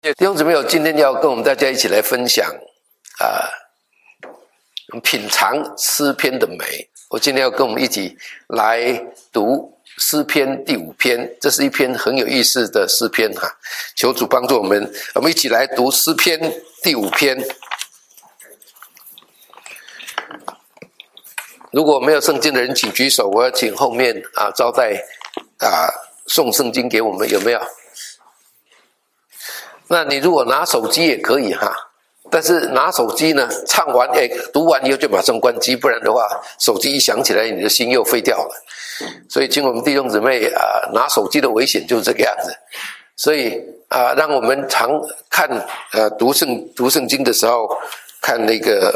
弟兄姊妹，今天要跟我们大家一起来分享品尝诗篇的美。我今天要跟我们一起来读诗篇第5篇，这是一篇很有意思的诗篇哈。求主帮助我们一起来读诗篇第5篇。如果没有圣经的人，请举手，我要请后面招待送圣经给我们，有没有？那你如果拿手机也可以哈，但是拿手机呢，唱完读完以后就马上关机，不然的话，手机一响起来，你的心又废掉了。所以，请我们弟兄姊妹拿手机的危险就是这个样子。所以让我们常看读圣经的时候，看那个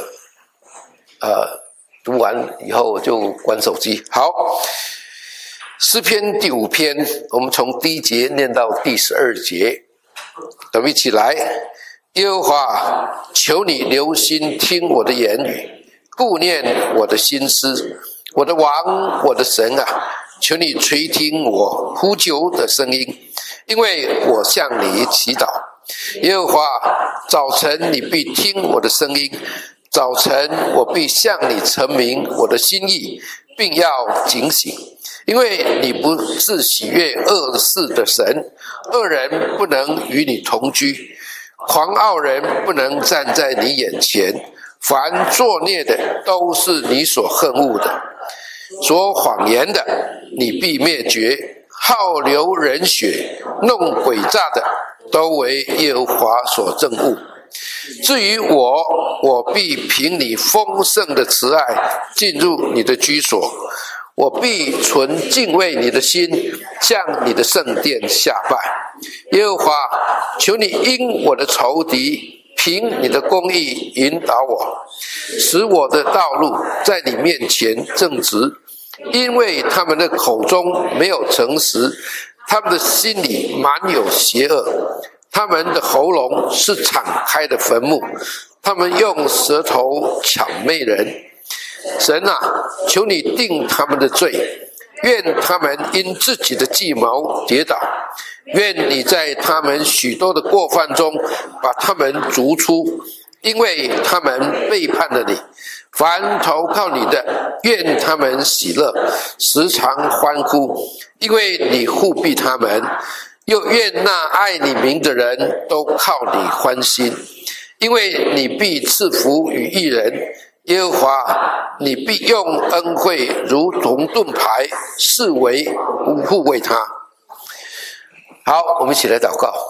读完以后就关手机。好，诗篇第5篇，我们从第1节念到第12节。我们一起来。耶和华，求你留心听我的言语，顾念我的心思。我的王，我的神啊，求你垂听我呼求的声音，因为我向你祈祷。耶和华，早晨你必听我的声音，早晨我必向你陈明我的心意，并要警醒。因为你不是喜悦恶事的神，恶人不能与你同居，狂傲人不能站在你眼前，凡作孽的都是你所恨恶的，说谎言的你必灭绝，好流人血弄诡诈的都为耶和华所憎恶。至于我必凭你丰盛的慈爱进入你的居所，我必存敬畏你的心，向你的圣殿下拜。耶和华，求你因我的仇敌凭你的公义引导我，使我的道路在你面前正直。因为他们的口中没有诚实，他们的心里满有邪恶，他们的喉咙是敞开的坟墓，他们用舌头谄媚人。神啊，求你定他们的罪，愿他们因自己的计谋跌倒，愿你在他们许多的过犯中把他们逐出，因为他们背叛了你。凡投靠你的，愿他们喜乐，时常欢呼，因为你护庇他们。又愿那爱你名的人都靠你欢心，因为你必赐福与义人。耶和华，你必用恩惠如同盾牌，视为护卫他。好，我们一起来祷告。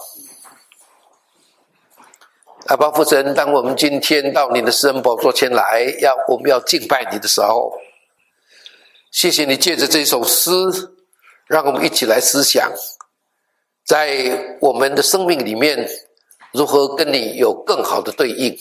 阿爸父神，当我们今天到你的施恩宝座前来，我们要敬拜你的时候，谢谢你借着这首诗，让我们一起来思想，在我们的生命里面，如何跟你有更好的对应。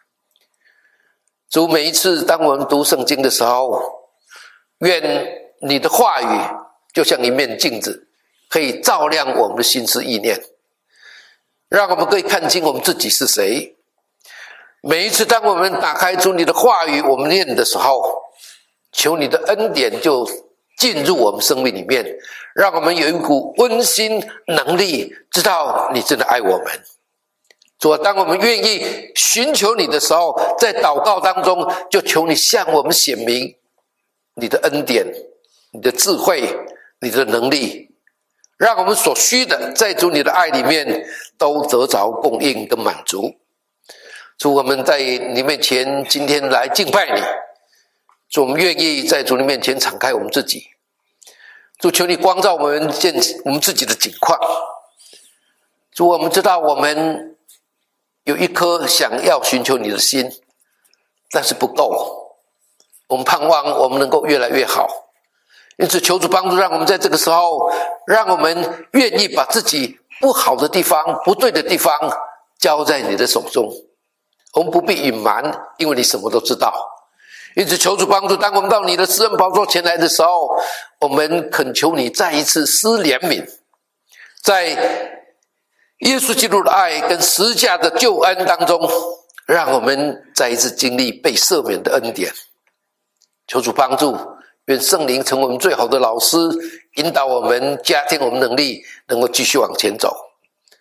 主，每一次当我们读圣经的时候，愿你的话语就像一面镜子，可以照亮我们的心思意念，让我们可以看清我们自己是谁。每一次当我们打开出你的话语，我们念的时候，求你的恩典就进入我们生命里面，让我们有一股温馨能力，知道你真的爱我们。主啊，当我们愿意寻求你的时候，在祷告当中就求你向我们显明你的恩典，你的智慧，你的能力，让我们所需的在主你的爱里面都得着供应跟满足。主，我们在你面前今天来敬拜你，主，我们愿意在主你面前敞开我们自己。主，求你光照我们自己的境况。主，我们知道我们有一颗想要寻求你的心，但是不够，我们盼望我们能够越来越好。因此求主帮助，让我们在这个时候，让我们愿意把自己不好的地方，不对的地方交在你的手中。我们不必隐瞒，因为你什么都知道。因此求主帮助，当我们到你的施恩宝座前来的时候，我们恳求你再一次施怜悯，在耶稣基督的爱跟十字架的救恩当中，让我们再一次经历被赦免的恩典。求主帮助，愿圣灵成为我们最好的老师，引导我们，加添我们能力，能够继续往前走。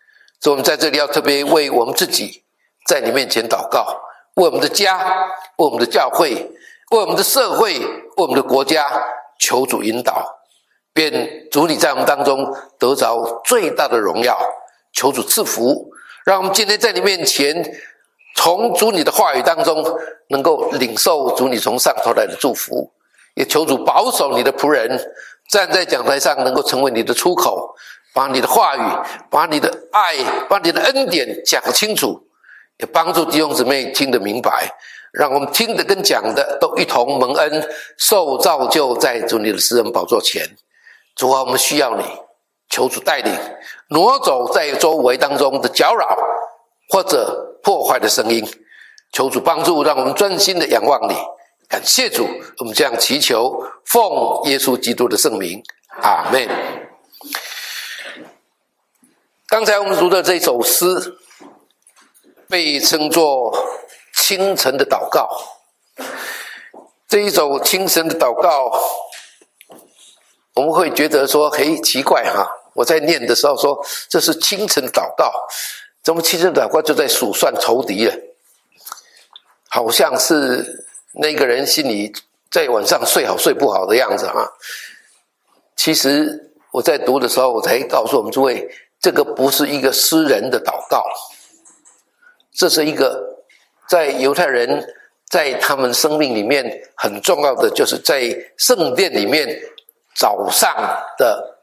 所以我们在这里要特别为我们自己在你面前祷告，为我们的家，为我们的教会，为我们的社会，为我们的国家，求主引导，愿主你在我们当中得着最大的荣耀，求主赐福，让我们今天在你面前从主你的话语当中能够领受主你从上头来的祝福，也求主保守你的仆人站在讲台上能够成为你的出口，把你的话语，把你的爱，把你的恩典讲清楚，也帮助弟兄姊妹听得明白，让我们听的跟讲的都一同蒙恩，受造就在主你的施恩宝座前。主啊，我们需要你，求主带领，挪走在周围当中的搅扰或者破坏的声音，求主帮助，让我们专心的仰望你。感谢主，我们这样祈求，奉耶稣基督的圣名，阿们。刚才我们读的这首诗被称作清晨的祷告。这一首清晨的祷告，我们会觉得说，嘿，奇怪哈！我在念的时候说，这是清晨的祷告，怎么清晨的祷告就在数算仇敌了？好像是那个人心里在晚上睡好睡不好的样子啊。其实我在读的时候，我才告诉我们诸位，这个不是一个诗人的祷告，这是一个在犹太人在他们生命里面很重要的，就是在圣殿里面早上的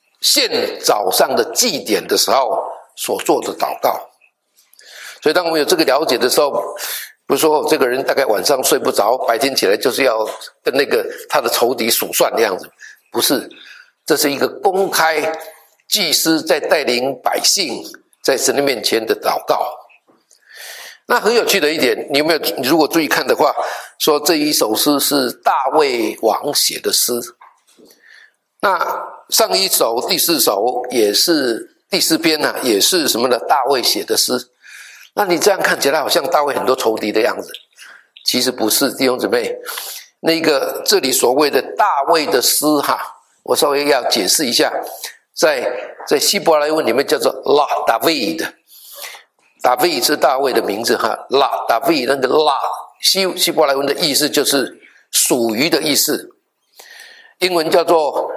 祭典的时候所做的祷告。所以当我们有这个了解的时候，不是说这个人大概晚上睡不着，白天起来就是要跟那个他的仇敌数算的样子，不是，这是一个公开祭司在带领百姓在神的面前的祷告。那很有趣的一点，你如果注意看的话，说这一首诗是大卫王写的诗。那上一首第4首也是第4篇啊，也是什么呢？大卫写的诗。那你这样看起来好像大卫很多仇敌的样子，其实不是，弟兄姊妹。那个这里所谓的大卫的诗哈，我稍微要解释一下，在希伯来文里面叫做 La David。David 是大卫的名字哈 ，La David 那个 La 希伯来文的意思就是属于的意思，英文叫做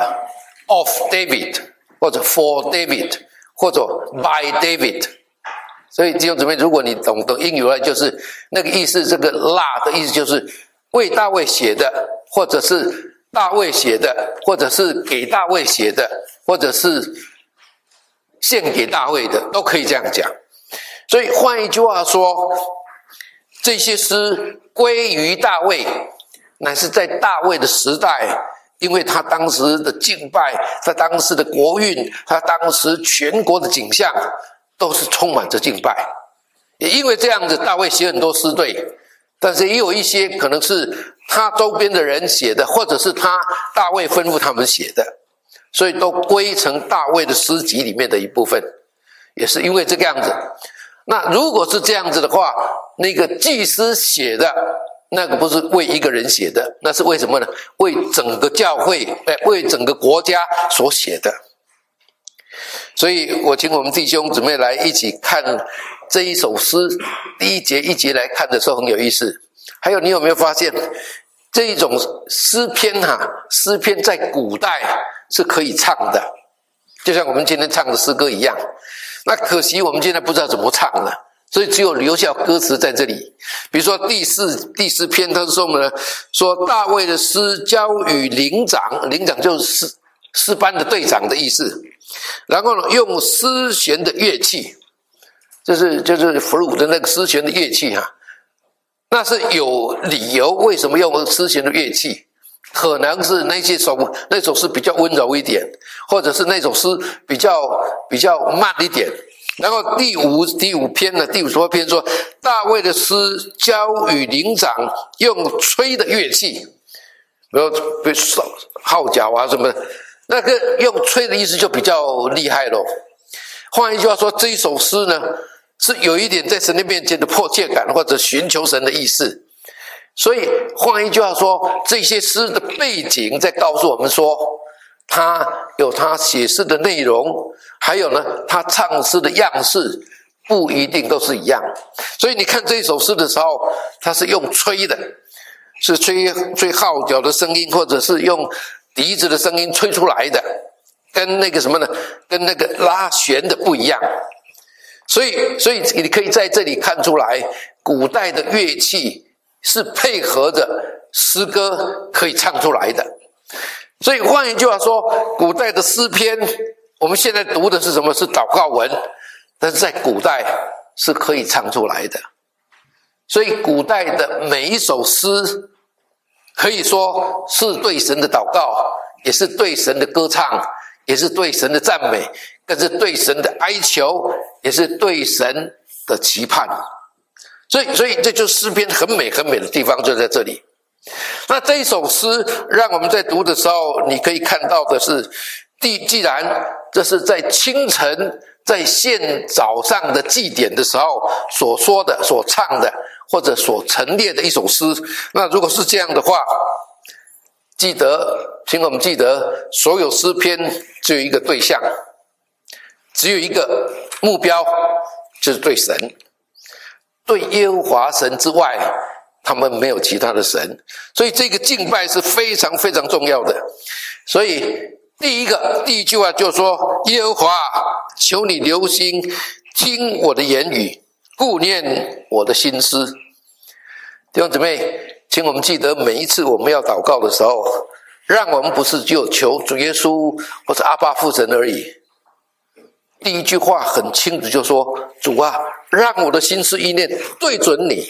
of David 或者 for David 或者 by David。所以弟兄姊妹，如果你懂得英语来，就是那个意思，这个 La 的意思就是为大卫写的，或者是大卫写的，或者是给大卫写的，或者是献给大卫的，都可以这样讲。所以换一句话说，这些诗归于大卫，乃是在大卫的时代，因为他当时的敬拜，他当时的国运，他当时全国的景象都是充满着敬拜。也因为这样子，大卫写很多诗对，但是也有一些可能是他周边的人写的，或者是大卫吩咐他们写的，所以都归成大卫的诗集里面的一部分。也是因为这个样子。那如果是这样子的话，那个祭司写的那个不是为一个人写的，那是为什么呢？为整个教会，为整个国家所写的。所以我请我们弟兄姊妹来一起看这一首诗，第一节一节来看的时候很有意思。还有你有没有发现，这一种诗篇诗篇在古代是可以唱的，就像我们今天唱的诗歌一样。那可惜我们现在不知道怎么唱了，所以只有留下歌词在这里。比如说第四篇，他说呢，说大卫的诗交与灵长，灵长就是诗班的队长的意思。然后呢，用丝弦的乐器，就是 flute 的那个丝弦的乐器那是有理由，为什么用丝弦的乐器？可能是那首诗比较温柔一点，或者是那首诗比较慢一点。然后第五篇呢，第50篇说大卫的诗交与灵长，用吹的乐器，比如号角啊什么的，那个用吹的意思就比较厉害咯。换一句话说，这一首诗呢是有一点在神的面前的迫切感，或者寻求神的意思。所以换一句话说，这些诗的背景在告诉我们说， 他有他写诗的内容，还有呢，他唱诗的样式不一定都是一样。所以你看这一首诗的时候，他是用吹的，是吹号角的声音，或者是用笛子的声音吹出来的，跟那个什么呢？跟那个拉弦的不一样。所以你可以在这里看出来，古代的乐器是配合着诗歌可以唱出来的。所以换一句话说，古代的诗篇，我们现在读的是什么？是祷告文，但是在古代是可以唱出来的。所以古代的每一首诗，可以说是对神的祷告，也是对神的歌唱，也是对神的赞美，更是对神的哀求，也是对神的期盼。所以这就是诗篇很美很美的地方，就在这里。那这一首诗让我们在读的时候，你可以看到的是，既然这是在清晨在献早上的祭典的时候所说的、所唱的，或者所陈列的一首诗，那如果是这样的话，请我们记得，所有诗篇只有一个对象，只有一个目标，就是对神，对耶和华神之外，他们没有其他的神。所以这个敬拜是非常非常重要的。所以第一句话就是说，耶和华，求你留心听我的言语，顾念我的心思。弟兄姊妹，请我们记得，每一次我们要祷告的时候，让我们不是就求主耶稣或者阿爸父神而已。第一句话很清楚，就说，主啊，让我的心思意念对准你。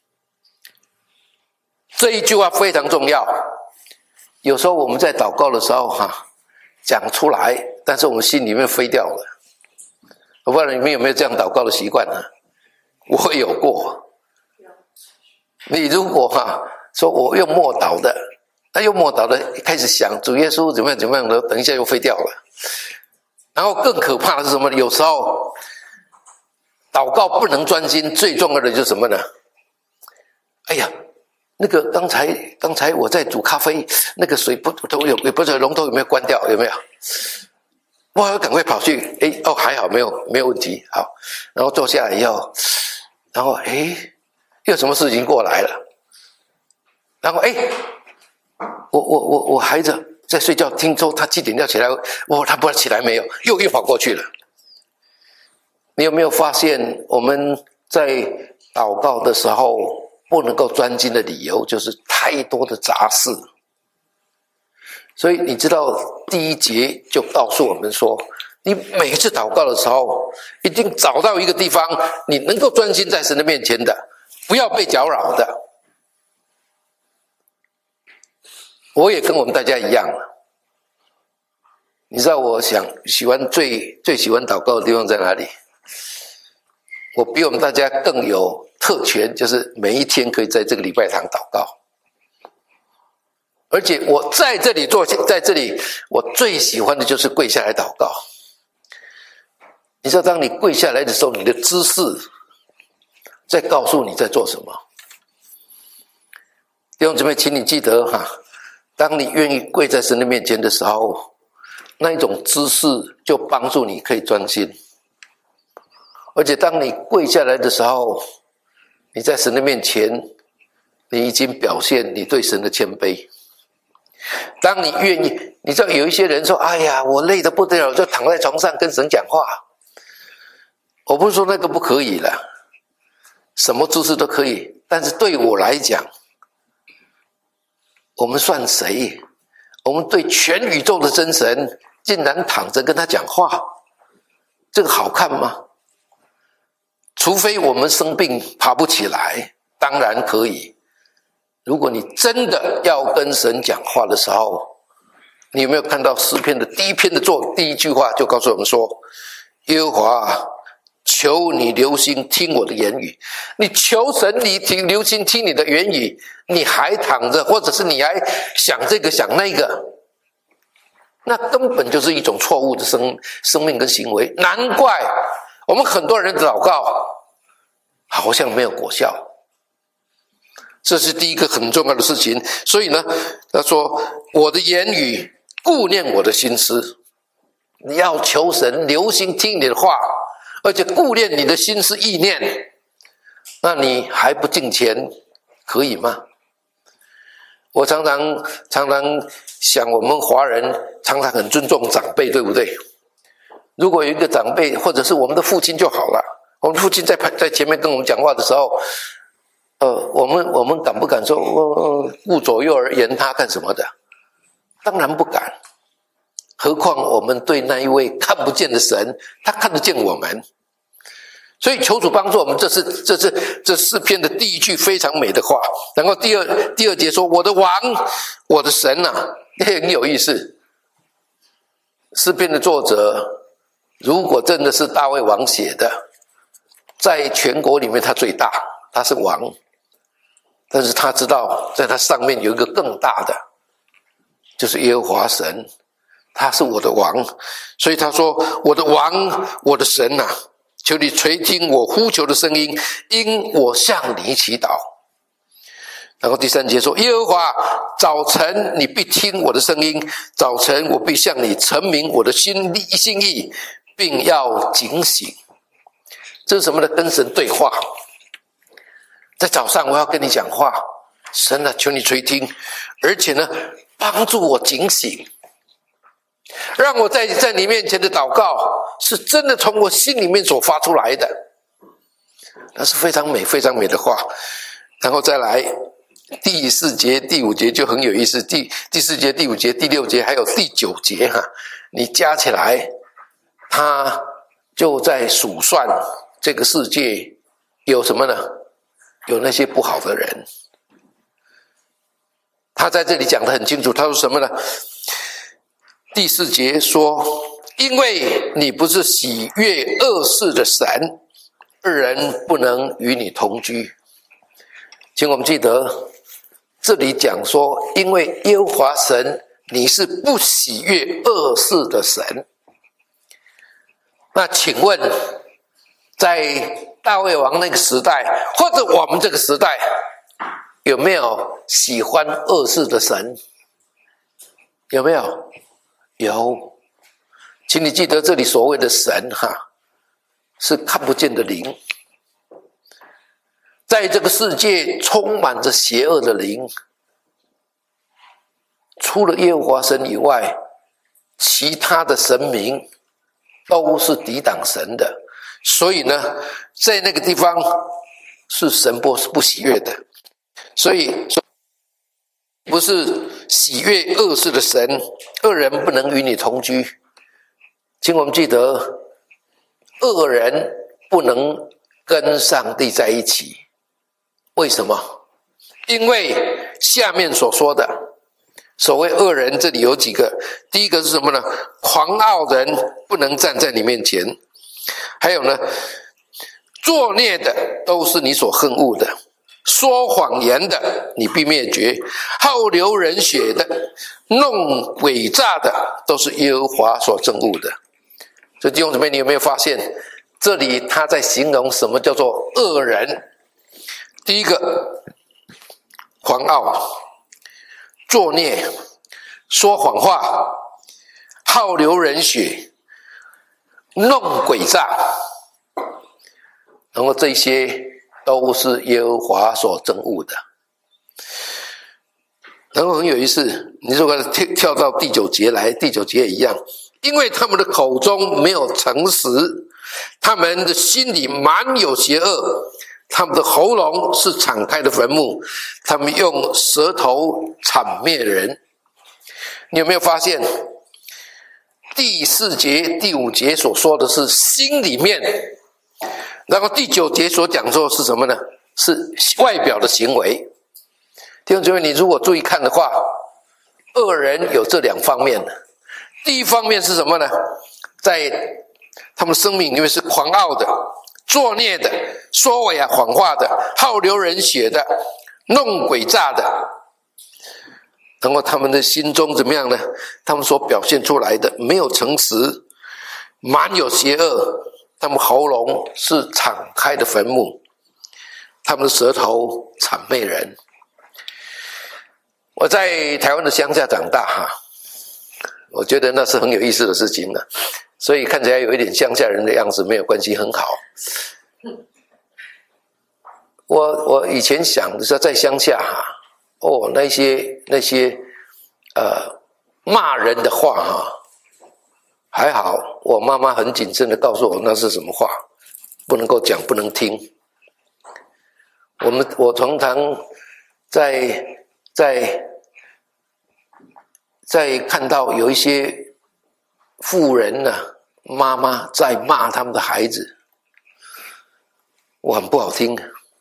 这一句话非常重要。有时候我们在祷告的时候讲出来，但是我们心里面飞掉了。我不知道你们有没有这样祷告的习惯呢？我有过。你如果说我用默祷的，那用默祷的开始想主耶稣怎么样怎么样的，等一下又飞掉了。然后更可怕的是什么呢？有时候祷告不能专心，最重要的就是什么呢？哎呀，那个刚才我在煮咖啡，那个水不是龙头有没有关掉？有没有？我要赶快跑去，还好没有问题，好，然后坐下来以后，然后又什么事情过来了？然后我孩子在睡觉，听说他7点要起来，他不知道起来没有，又跑过去了。你有没有发现，我们在祷告的时候不能够专心的理由，就是太多的杂事。所以你知道第一节就告诉我们说，你每一次祷告的时候，一定找到一个地方，你能够专心在神的面前的，不要被搅扰的。我也跟我们大家一样，你知道我喜欢最喜欢祷告的地方在哪里？我比我们大家更有特权，就是每一天可以在这个礼拜堂祷告。而且我在这里我最喜欢的就是跪下来祷告。你知道当你跪下来的时候，你的姿势在告诉你在做什么。弟兄姊妹，请你记得当你愿意跪在神的面前的时候，那一种姿势就帮助你可以专心。而且当你跪下来的时候，你在神的面前，你已经表现你对神的谦卑。当你愿意，你知道有一些人说，哎呀，我累得不得了，就躺在床上跟神讲话。我不是说那个不可以了，什么姿势都可以，但是对我来讲，我们算谁？我们对全宇宙的真神竟然躺着跟他讲话，这个好看吗？除非我们生病爬不起来，当然可以。如果你真的要跟神讲话的时候，你有没有看到诗篇的第一句话就告诉我们说，耶和华，求你留心听我的言语。你求神你留心听你的言语，你还躺着，或者是你还想这个想那个，那根本就是一种错误的生命跟行为。难怪我们很多人的祷告好像没有果效。这是第一个很重要的事情。所以呢，他说我的言语顾念我的心思。你要求神留心听你的话，而且顾念你的心思意念，那你还不敬虔，可以吗？我常常想，我们华人常常很尊重长辈，对不对？如果有一个长辈，或者是我们的父亲就好了，我们父亲在前面跟我们讲话的时候，我们敢不敢说顾左右而言他干什么的？当然不敢。何况我们对那一位看不见的神，他看得见我们。所以求主帮助我们，这诗篇的第一句非常美的话。然后第二节说：“我的王，我的神啊！”很有意思。诗篇的作者，如果真的是大卫王写的，在全国里面他最大，他是王。但是他知道，在他上面有一个更大的，就是耶和华神，他是我的王。所以他说：“我的王，我的神啊！求你垂听我呼求的声音，因我向你祈祷。”然后第3节说：“耶和华，早晨你必听我的声音，早晨我必向你陈明我的心意，并要警醒。”这是什么呢？跟神对话。在早上我要跟你讲话，神啊，求你垂听，而且呢，帮助我警醒，让我在你面前的祷告是真的从我心里面所发出来的。那是非常美非常美的话。然后再来第4节第5节就很有意思，第4节第5节第6节还有第9节你加起来，他就在数算这个世界有什么呢？有那些不好的人。他在这里讲得很清楚，他说什么呢？第4节说：“因为你不是喜悦恶事的神，恶人不能与你同居。”请我们记得，这里讲说，因为耶和华神，你是不喜悦恶事的神。那请问，在大卫王那个时代，或者我们这个时代，有没有喜欢恶事的神？有没有？有。请你记得，这里所谓的神是看不见的灵。在这个世界充满着邪恶的灵，除了耶和华神以外，其他的神明都是抵挡神的。所以呢，在那个地方是神不喜悦的。所以不是喜悦恶事的神，恶人不能与你同居。请我们记得，恶人不能跟上帝在一起。为什么？因为下面所说的所谓恶人，这里有几个。第一个是什么呢？狂傲人不能站在你面前。还有呢，作孽的都是你所恨恶的，说谎言的你必灭绝，好流人血的，弄诡诈的都是耶和华所憎恶的。所以弟兄姊妹，你有没有发现，这里他在形容什么叫做恶人？第一个，狂傲、作孽、说谎话、好流人血、弄诡诈，然后这些都是耶和华所憎恶的。然后很有意思，你如果跳到第9节来，第9节也一样，因为他们的口中没有诚实，他们的心里满有邪恶，他们的喉咙是敞开的坟墓，他们用舌头谄灭人。你有没有发现，第4节第5节所说的是心里面，然后第9节所讲说是什么呢？是外表的行为。弟兄姊妹，你如果注意看的话，恶人有这2方面。第一方面是什么呢？在他们生命里面是狂傲的、作孽的、说谎话的、好流人血的、弄诡诈的。然后他们的心中怎么样呢？他们所表现出来的没有诚实，满有邪恶，他们喉咙是敞开的坟墓，他们的舌头谄媚人。我在台湾的乡下长大我觉得那是很有意思的事情呢。所以看起来有一点乡下人的样子，没有关系，很好。我以前想的时候在乡下那些骂人的话还好，我妈妈很谨慎的告诉我那是什么话，不能够讲，不能听。我常常在看到有一些妇人妈妈在骂他们的孩子，我很不好听。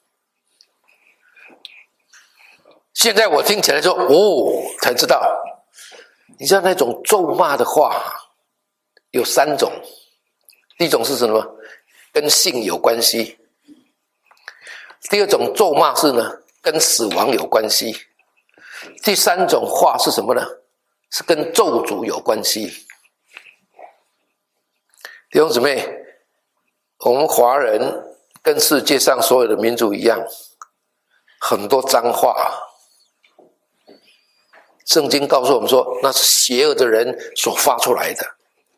现在我听起来说才知道，你知道那种咒骂的话有3种。第一种是什么？跟性有关系。第二种咒骂是呢，跟死亡有关系。第3种话是什么呢？是跟咒诅有关系。弟兄姊妹，我们华人跟世界上所有的民族一样，很多脏话。圣经告诉我们说，那是邪恶的人所发出来的。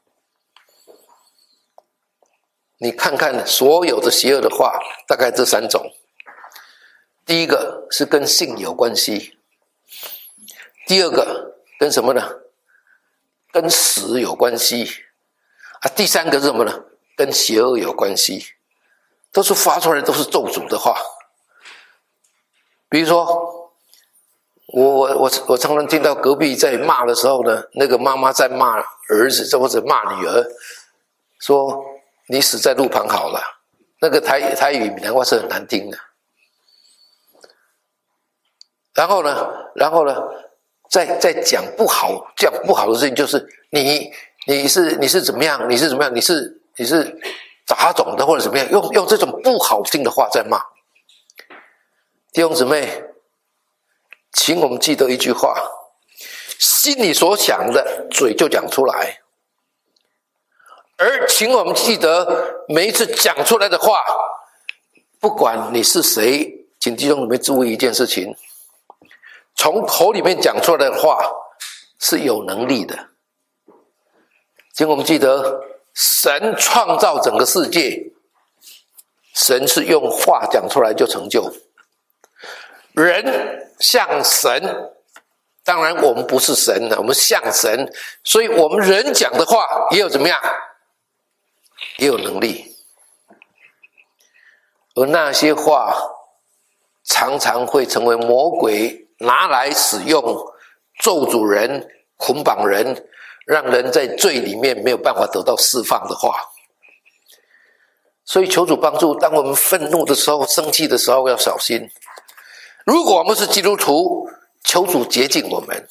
你看看所有的邪恶的话，大概这3种。第一个是跟性有关系，第二个跟什么呢？跟死有关系第3个是什么呢？跟邪恶有关系，都是发出来都是咒诅的话。比如说我常常听到隔壁在骂的时候呢，那个妈妈在骂儿子或者骂女儿，说你死在路旁好了。那个台语闽南话是很难听的。然后呢，再讲不好的事情，就是你是怎么样，你是怎么样，你是杂种的或者怎么样，用这种不好听的话在骂。弟兄姊妹，请我们记得一句话：心里所想的，嘴就讲出来。而请我们记得，每一次讲出来的话，不管你是谁，请弟兄姊妹注意一件事情。从口里面讲出来的话是有能力的。请我们记得，神创造整个世界，神是用话讲出来就成就。人像神，当然我们不是神，我们像神，所以我们人讲的话也有怎么样？也有能力。而那些话常常会成为魔鬼拿来使用，咒诅人、捆绑人，让人在罪里面没有办法得到释放的话。所以求主帮助，当我们愤怒的时候、生气的时候要小心。如果我们是基督徒，求主洁净我们。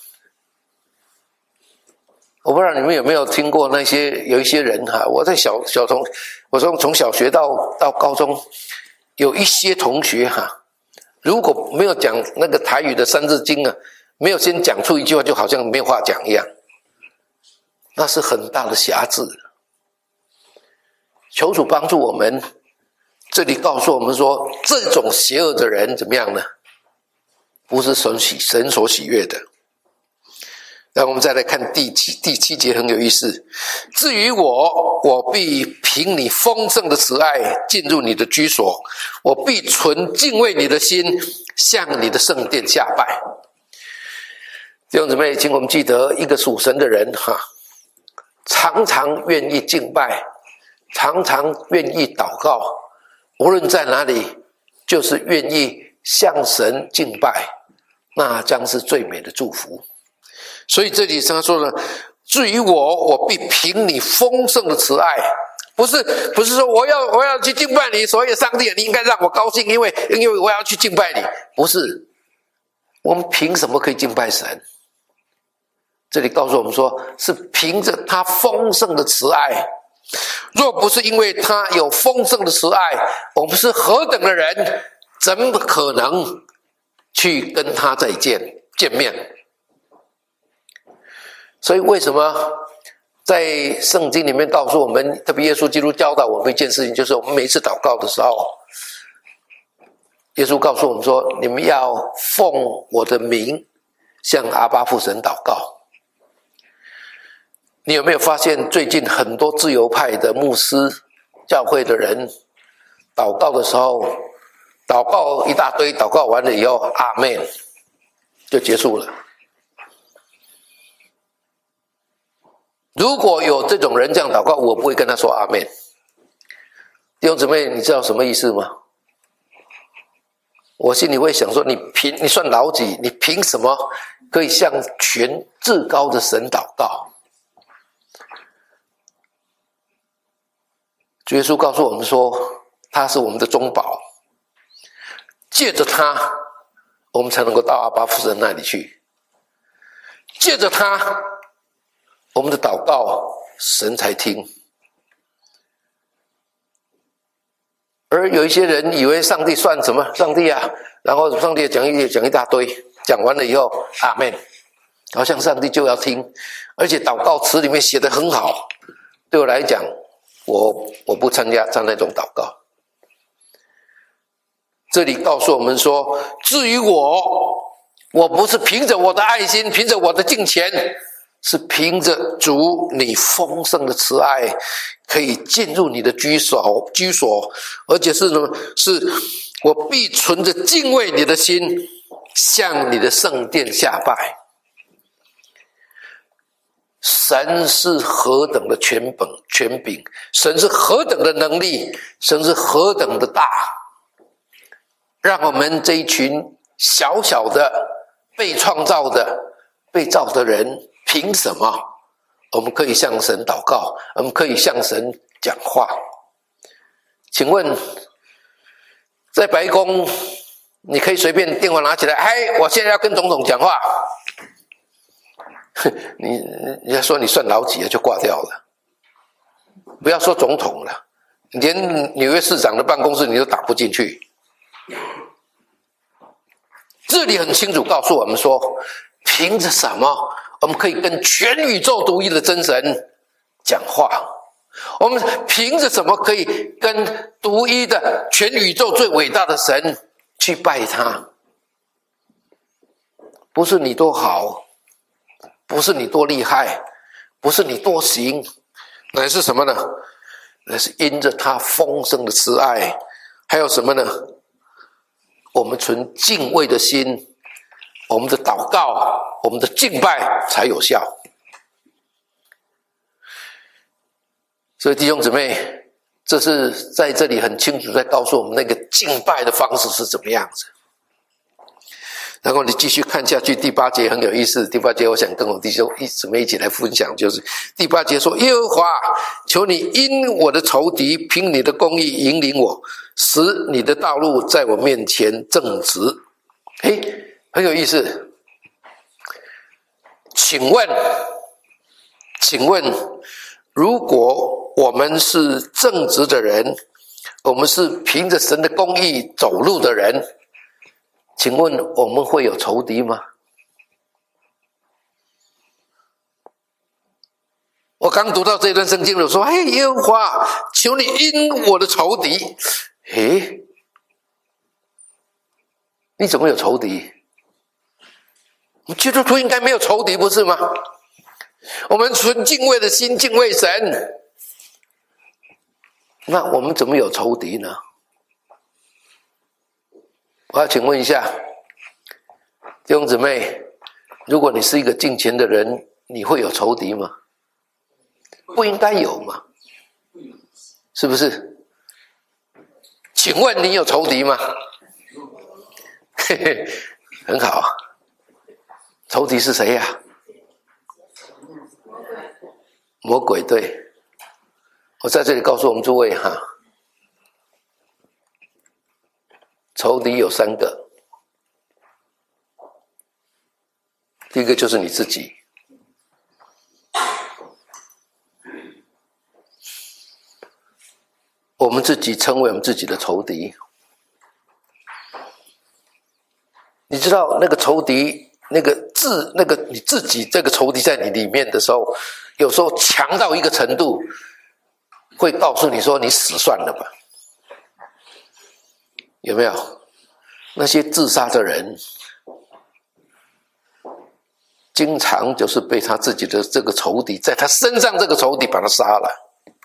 我不知道你们有没有听过有一些人我在我从小学到高中，有一些同学如果没有讲那个台语的三字经没有先讲出一句话，就好像没有话讲一样，那是很大的瑕疵。求主帮助我们。这里告诉我们说，这种邪恶的人怎么样呢？不是神所喜悦的。那我们再来看第七节，很有意思。至于我必凭你丰盛的慈爱进入你的居所，我必存敬畏你的心，向你的圣殿下拜。弟兄姊妹，请我们记得，一个属神的人常常愿意敬拜，常常愿意祷告，无论在哪里，就是愿意向神敬拜，那将是最美的祝福。所以这里他说呢，至于我必凭你丰盛的慈爱，不是说我要去敬拜你，所以上帝你应该让我高兴，因为我要去敬拜你。不是，我们凭什么可以敬拜神？这里告诉我们说，是凭着他丰盛的慈爱。若不是因为他有丰盛的慈爱，我们是何等的人，怎么可能去跟他再见面？所以为什么在圣经里面告诉我们，特别耶稣基督教导我们一件事情，就是我们每一次祷告的时候，耶稣告诉我们说，你们要奉我的名向阿爸父神祷告。 你有没有发现最近很多自由派的牧师、教会的人祷告的时候，祷告一大堆，祷告完了以后，阿们，就结束了。如果有这种人这样祷告，我不会跟他说阿们。弟兄姊妹，你知道什么意思吗？我心里会想说，你算老几？你凭什么可以向全至高的神祷告？主耶稣告诉我们说，他是我们的中保，借着他，我们才能够到阿爸父神那里去。借着他，我们的祷告神才听。而有一些人以为上帝算什么？上帝啊，然后上帝讲一大堆，讲完了以后，阿们，好像上帝就要听，而且祷告词里面写得很好。对我来讲，我不参加那种祷告。这里告诉我们说，至于我不是凭着我的爱心，凭着我的敬虔，是凭着主你丰盛的慈爱，可以进入你的居所，而且是我必存着敬畏你的心，向你的圣殿下拜。神是何等的权柄，神是何等的能力，神是何等的大，让我们这一群小小的被创造的被造的人，凭什么我们可以向神祷告，我们可以向神讲话？请问在白宫，你可以随便电话拿起来，我现在要跟总统讲话，你说你算老几了，就挂掉了。不要说总统了，连纽约市长的办公室你都打不进去。这里很清楚告诉我们说，凭着什么我们可以跟全宇宙独一的真神讲话？我们凭着什么可以跟独一的全宇宙最伟大的神去拜他？不是你多好，不是你多厉害，不是你多行，乃是什么呢？乃是因着他丰盛的慈爱。还有什么呢？我们存敬畏的心，我们的祷告，我们的敬拜才有效。所以弟兄姊妹，这是在这里很清楚在告诉我们那个敬拜的方式是怎么样子。然后你继续看下去，第8节很有意思。第8节我想跟我弟兄姊妹一起来分享，就是第8节说，耶和华，求你因我的仇敌，凭你的公义引领我，使你的道路在我面前正直。很有意思。请问如果我们是正直的人，我们是凭着神的公义走路的人，请问我们会有仇敌吗？我刚读到这段圣经，我说，耶和华，求你因我的仇敌。你怎么有仇敌？基督徒应该没有仇敌，不是吗？我们存敬畏的心，敬畏神，那我们怎么有仇敌呢？我要请问一下弟兄姊妹，如果你是一个敬虔的人，你会有仇敌吗？不应该有嘛，是不是？请问你有仇敌吗？很好。仇敌是谁呀？魔鬼。对，我在这里告诉我们诸位哈，仇敌有3个。第一个就是你自己，我们自己称为我们自己的仇敌。你知道那个仇敌，那个你自己这个仇敌在你里面的时候，有时候强到一个程度，会告诉你说你死算了吧。有没有？那些自杀的人， 经常就是被他自己的这个仇敌，在他身上这个仇敌把他杀了。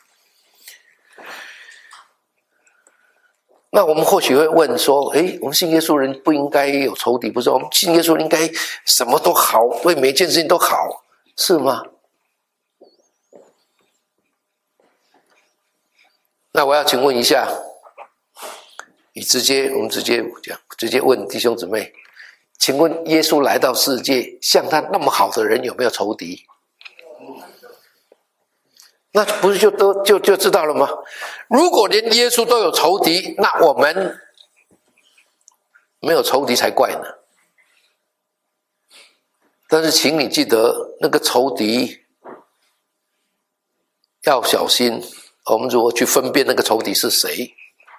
那我们或许会问说，我们信耶稣人不应该有仇敌，不是？我们信耶稣应该什么都好，为每一件事情都好，是吗？那我要请问一下，我们直接讲，直接问弟兄姊妹，请问耶稣来到世界，像他那么好的人有没有仇敌？那不是就知道了吗？如果连耶稣都有仇敌，那我们没有仇敌才怪呢。但是请你记得，那个仇敌要小心，我们如何去分辨那个仇敌是谁？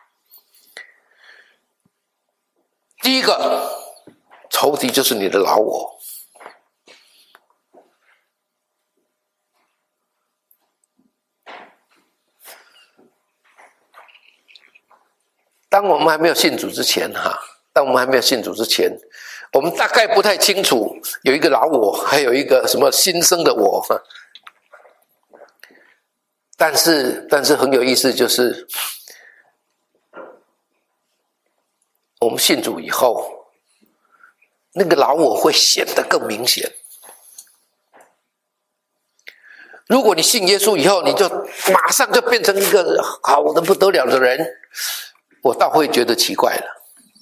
第一个仇敌就是你的老我。当我们还没有信主之前我们大概不太清楚有一个老我，还有一个什么新生的我。但是很有意思，就是我们信主以后，那个老我会显得更明显。如果你信耶稣以后，你就马上就变成一个好的不得了的人，我倒会觉得奇怪了。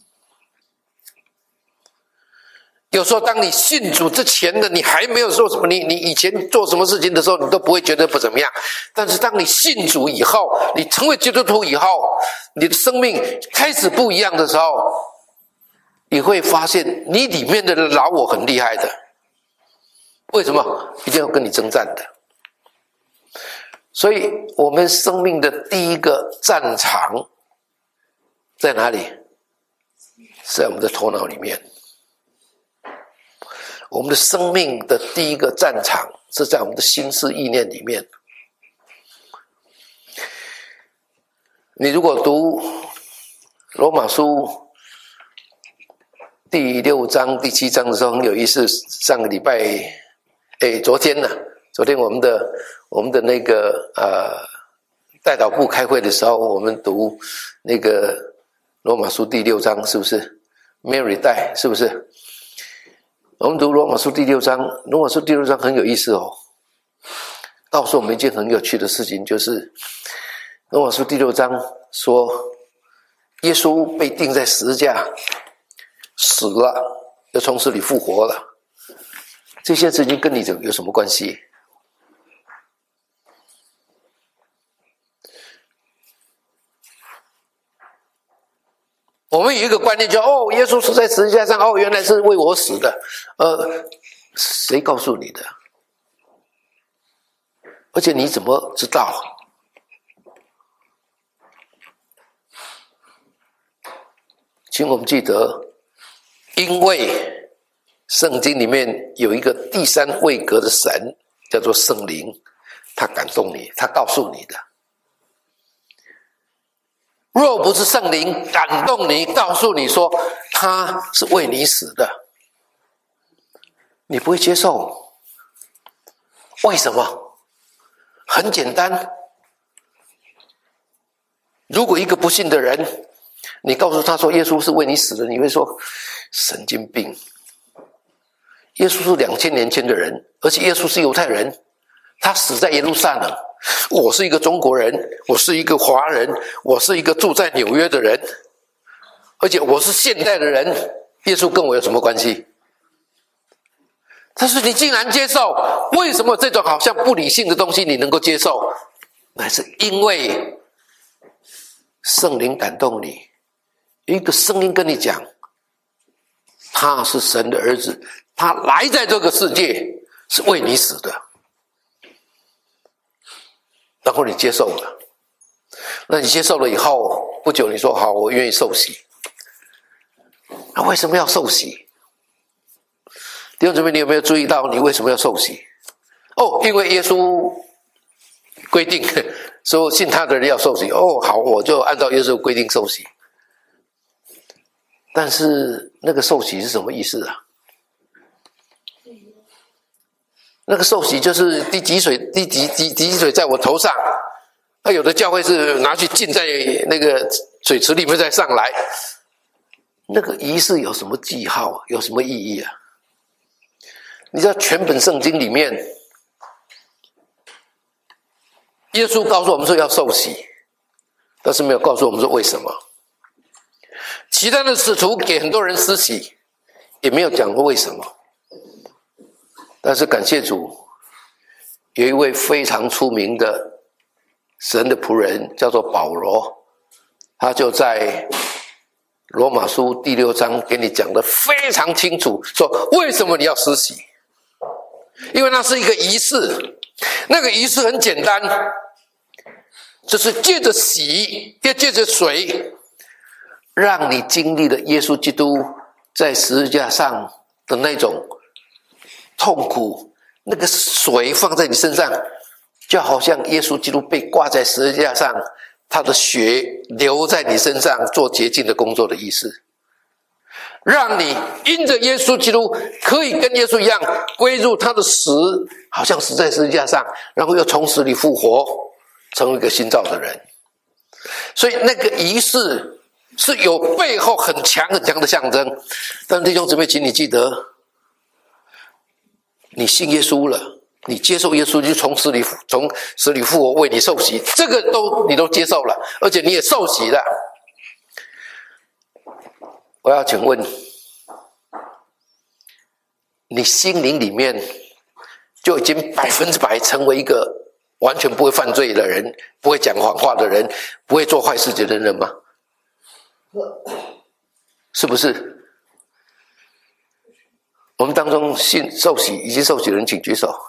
有时候当你信主之前的你还没有做什么，你以前做什么事情的时候，你都不会觉得不怎么样。但是当你信主以后，你成为基督徒以后，你的生命开始不一样的时候，你会发现你里面的老我很厉害的。为什么？一定要跟你征战的。所以我们生命的第一个战场在哪里？是在我们的头脑里面。我们的生命的第一个战场是在我们的心思意念里面。你如果读罗马书第6章第7章的时候很有意思，上个礼拜昨天我们的那个代祷部开会的时候，我们读那个罗马书第6章，是不是 Mary 带，是不是？我们读罗马书第6章，罗马书第6章很有意思哦，告诉我们一件很有趣的事情，就是罗马书第6章说，耶稣被钉在十字架，死了，又从死里复活了。这些事情跟你有什么关系？我们有一个观念，就耶稣死在十字架上，原来是为我死的。谁告诉你的？而且你怎么知道？请我们记得，因为圣经里面有一个第三位格的神，叫做圣灵，他感动你，他告诉你的。若不是圣灵感动你，告诉你说他是为你死的，你不会接受。为什么？很简单，如果一个不信的人，你告诉他说耶稣是为你死的，你会说神经病。耶稣是2000年前的人，而且耶稣是犹太人，他死在耶路撒冷。我是一个中国人，我是一个华人，我是一个住在纽约的人，而且我是现代的人，耶稣跟我有什么关系？但是你竟然接受，为什么这种好像不理性的东西你能够接受？那是因为圣灵感动你，有一个声音跟你讲，他是神的儿子，他来在这个世界是为你死的。然后你接受了，那你接受了以后，不久你说好，我愿意受洗。那为什么要受洗？弟兄姊妹，你有没有注意到你为什么要受洗？因为耶稣规定说信他的人要受洗。好，我就按照耶稣规定受洗。但是那个受洗是什么意思啊？ 那个受洗就是滴几水在我头上，那有的教会是拿去浸在那个水池里面再上来，那个仪式有什么记号，有什么意义啊？你知道全本圣经里面，耶稣告诉我们说要受洗，但是没有告诉我们说为什么。其他的使徒给很多人施洗，也没有讲过为什么。但是感谢主，有一位非常出名的神的仆人叫做保罗，他就在罗马书第6章给你讲得非常清楚，说为什么你要施洗。因为那是一个仪式，那个仪式很简单，就是借着洗，也借着水，让你经历了耶稣基督在十字架上的那种痛苦，那个水放在你身上，就好像耶稣基督被挂在十字架上，他的血流在你身上做洁净的工作的意思，让你因着耶稣基督可以跟耶稣一样归入他的死，好像死在十字架上，然后又从死里复活，成为一个新造的人。所以那个仪式是有背后很强的象征。但弟兄姊妹，请你记得，你信耶稣了，你接受耶稣，就从死里复活，为你受洗，这个你都接受了，而且你也受洗了。我要请问，你心灵里面就已经100%成为一个完全不会犯罪的人，不会讲谎话的人，不会做坏事情的人吗？是不是？我们当中已经受洗的人请举手。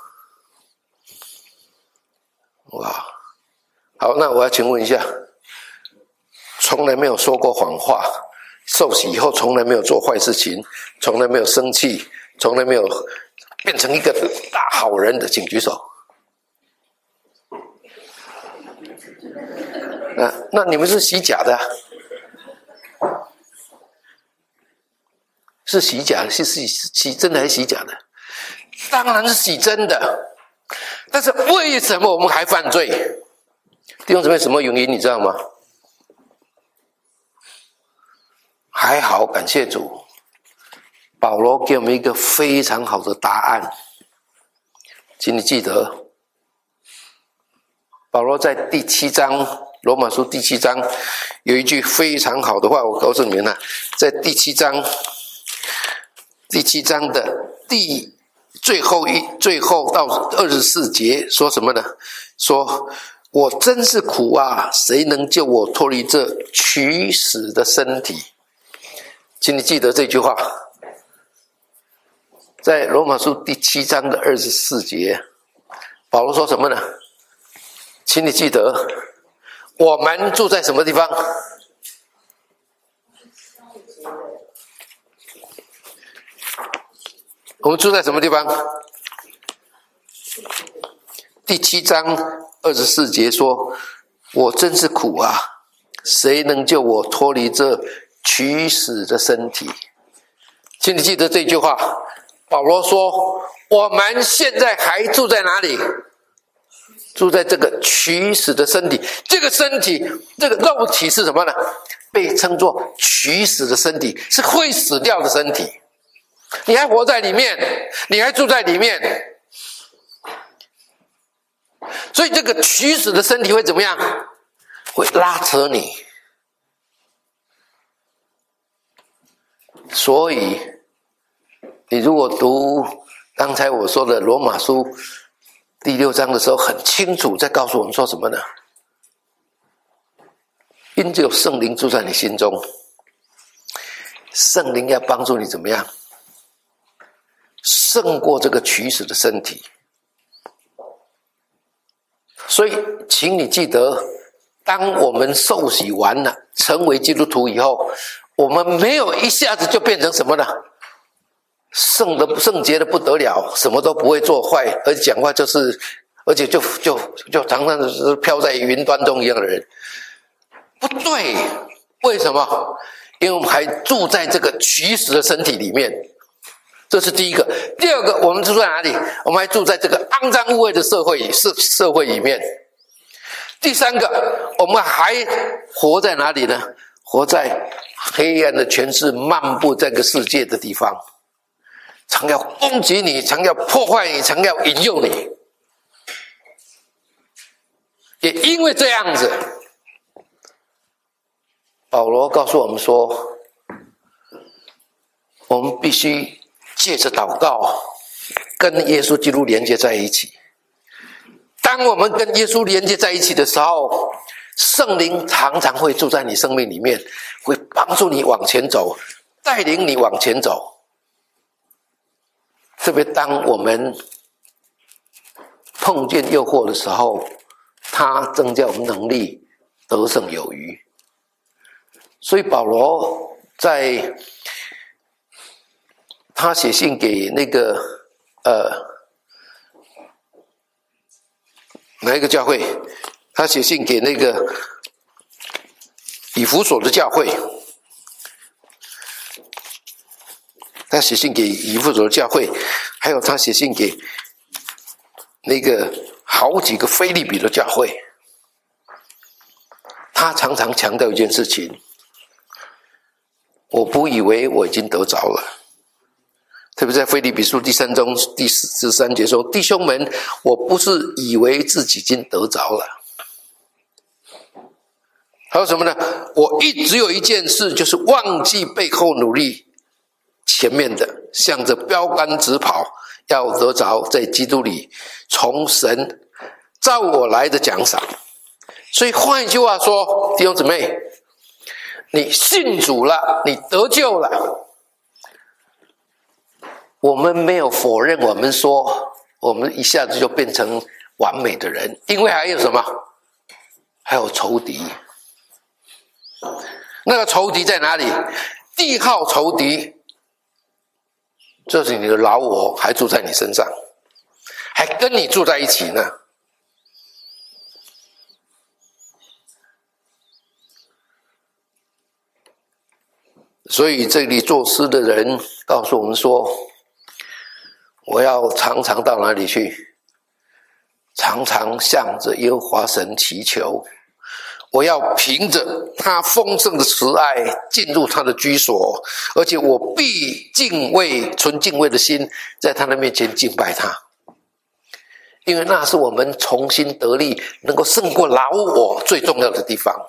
哇，好，那我要请问一下，从来没有说过谎话，受洗以后从来没有做坏事情，从来没有生气，从来没有变成一个大好人的请举手。那你们是洗假的啊？是洗假的，是洗真的还是洗假的？当然是洗真的。但是为什么我们还犯罪？弟兄姊妹，什么原因你知道吗？还好，感谢主，保罗给我们一个非常好的答案。请你记得，保罗在第7章，罗马书第7章有一句非常好的话，我告诉你们了，在第7章的最后到24节说什么呢？说我真是苦啊，谁能救我脱离这取死的身体？请你记得这句话，在罗马书第7章的24节，保罗说什么呢？请你记得，我们住在什么地方？我们住在什么地方？第7章24节说，我真是苦啊，谁能救我脱离这取死的身体？请你记得这句话，保罗说我们现在还住在哪里？住在这个取死的身体。这个身体，这个肉体是什么呢？被称作取死的身体，是会死掉的身体。你还活在里面，你还住在里面，所以这个取死的身体会怎么样？会拉扯你。所以你如果读刚才我说的罗马书第6章的时候，很清楚在告诉我们说什么呢？因只有圣灵住在你心中，圣灵要帮助你怎么样胜过这个取死的身体。所以请你记得，当我们受洗完了，成为基督徒以后，我们没有一下子就变成什么呢？圣洁的不得了，什么都不会做坏，而且讲话而且就常常是飘在云端中一样的人。不对，为什么？因为我们还住在这个取死的身体里面。 这是第一个。第二个，我们住在哪里？我们还住在这个肮脏污秽的社会里面。第三个，我们还活在哪里呢？活在黑暗的权势漫步这个世界的地方，常要攻击你，常要破坏你，常要引诱你。也因为这样子，保罗告诉我们说，我们必须借着祷告跟耶稣基督连接在一起。当我们跟耶稣连接在一起的时候，圣灵常常会住在你生命里面，会帮助你往前走，带领你往前走。特别当我们碰见诱惑的时候，它增加我们能力，得胜有余。所以保罗在他写信给那个哪一个教会？他写信给那个以弗所的教会，他写信给以弗所的教会，还有他写信给那个好几个腓立比的教会。他常常强调一件事情：我不以为我已经得着了。特别在腓立比书第3章第13节说：弟兄们，我不是以为自己已经得着了。还有什么呢？我只有一件事，就是忘记背后努力前面的，向着标杆直跑，要得着在基督里从神照我来的奖赏。所以换一句话说，弟兄姊妹，你信主了，你得救了，我们没有否认，我们说我们一下子就变成完美的人，因为还有什么？还有仇敌。那个仇敌在哪里？第一号仇敌就是你的老我还住在你身上，还跟你住在一起呢。所以这里作诗的人告诉我们说，我要常常到哪里去？常常向着耶和华神祈求，我要凭着他丰盛的慈爱进入他的居所，而且我必存敬畏的心在他的面前敬拜他，因为那是我们重新得力，能够胜过老我最重要的地方。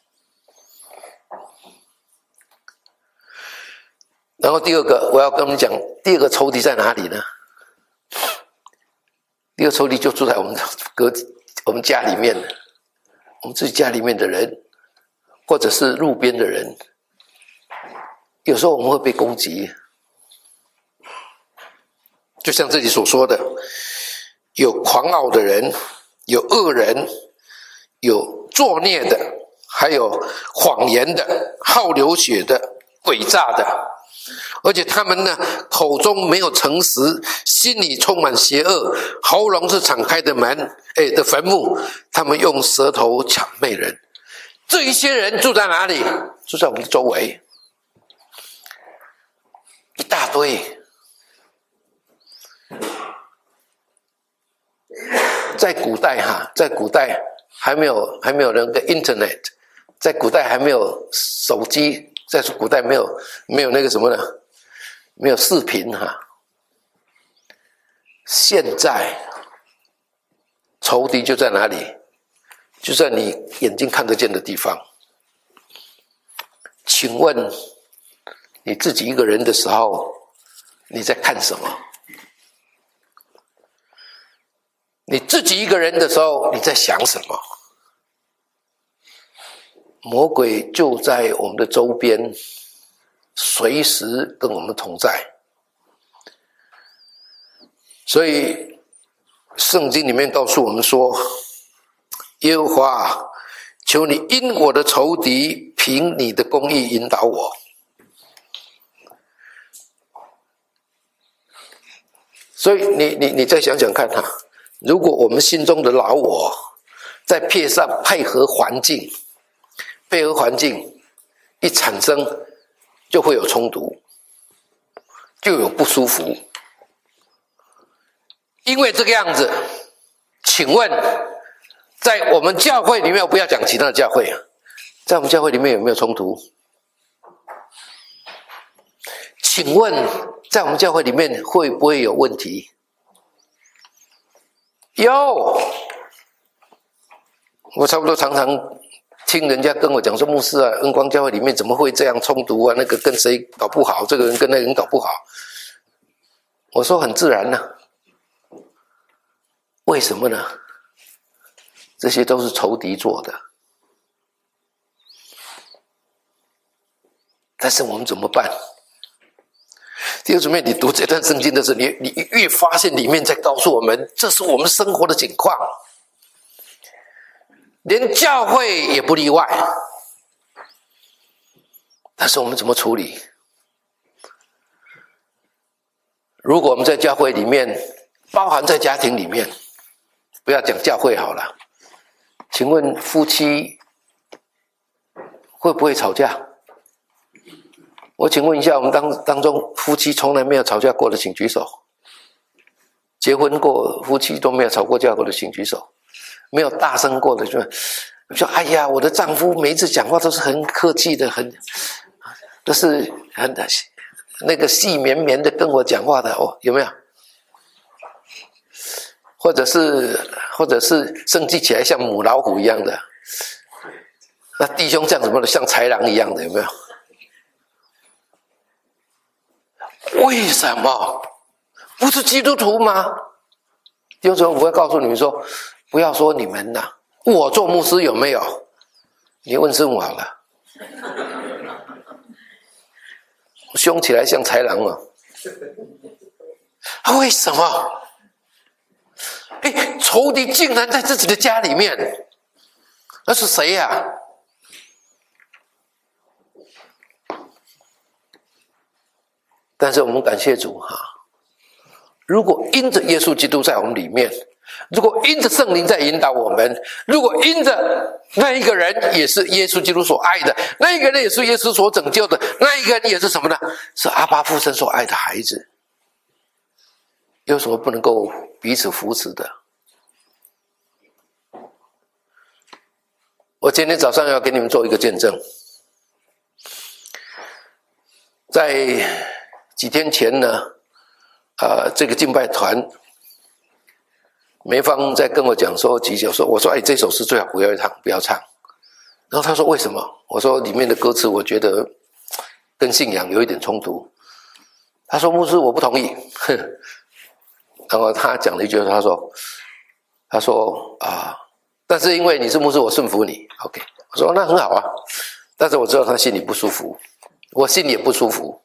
然后第二个，我要跟你们讲，第二个仇敌在哪里呢？第二个仇敌就住在我们家里面，我们自己家里面的人，或者是路边的人。有时候我们会被攻击，就像这里所说的，有狂傲的人，有恶人，有作孽的，还有谎言的，好流血的，诡诈的。而且他们呢，口中没有诚实，心里充满邪恶，喉咙是敞开的的坟墓，他们用舌头谄媚人。这一些人住在哪里？住在我们的周围，一大堆。在古代还没有那个 internet， 在古代还没有手机，在古代没有那个什么呢？没有视频现在仇敌就在哪里？就在你眼睛看得见的地方。请问你自己一个人的时候，你在看什么？你自己一个人的时候，你在想什么？魔鬼就在我们的周边，随时跟我们同在。所以圣经里面告诉我们说，耶和华，求你因我的仇敌凭你的公义引导我。所以你再想想看如果我们心中的老我再配合环境一产生，就会有冲突。 就有不舒服。因为这个样子，请问在我们教会里面，不要讲其他的教会啊，在我们教会里面有没有冲突？请问在我们教会里面会不会有问题？有。我差不多常常听人家跟我讲说，牧师啊，恩光教会里面怎么会这样冲突啊？那个跟谁搞不好，这个人跟那个人搞不好。我说很自然啊。为什么呢？这些都是仇敌做的。但是我们怎么办？弟兄姊妹，你读这段圣经的时候，你越发现里面在告诉我们，这是我们生活的景况，连教会也不例外。但是我们怎么处理？如果我们在教会里面，包含在家庭里面，不要讲教会好了，请问夫妻会不会吵架？我请问一下，我们当中夫妻从来没有吵架过的，请举手。结婚过夫妻都没有吵过架过的，请举手。没有大声过的，就说哎呀，我的丈夫每一次讲话都是很客气的，都是很那个细绵绵的跟我讲话的哦，有没有？或者是生气起来像母老虎一样的，那弟兄像什么的，像豺狼一样的，有没有？为什么？不是基督徒吗？弟兄姊妹，我会告诉你们说，不要说你们呐，我做牧师有没有？你问师母好了。凶起来像豺狼嘛？为什么？仇敌竟然在自己的家里面，那是谁呀？但是我们感谢主哈，如果因着耶稣基督在我们里面，如果因着圣灵在引导我们，如果因着那一个人也是耶稣基督所爱的，那一个人也是耶稣所拯救的，那一个人也是什么呢？是阿爸父神所爱的孩子，有什么不能够彼此扶持的？我今天早上要给你们做一个见证，在几天前呢，这个敬拜团梅芳在跟我讲说几首，我说这首诗最好不要唱。然后他说为什么？我说里面的歌词我觉得跟信仰有一点冲突。他说牧师我不同意。然后他讲了一句，他说但是因为你是牧师，我顺服你。OK， 我说那很好啊，但是我知道他心里不舒服，我心里也不舒服。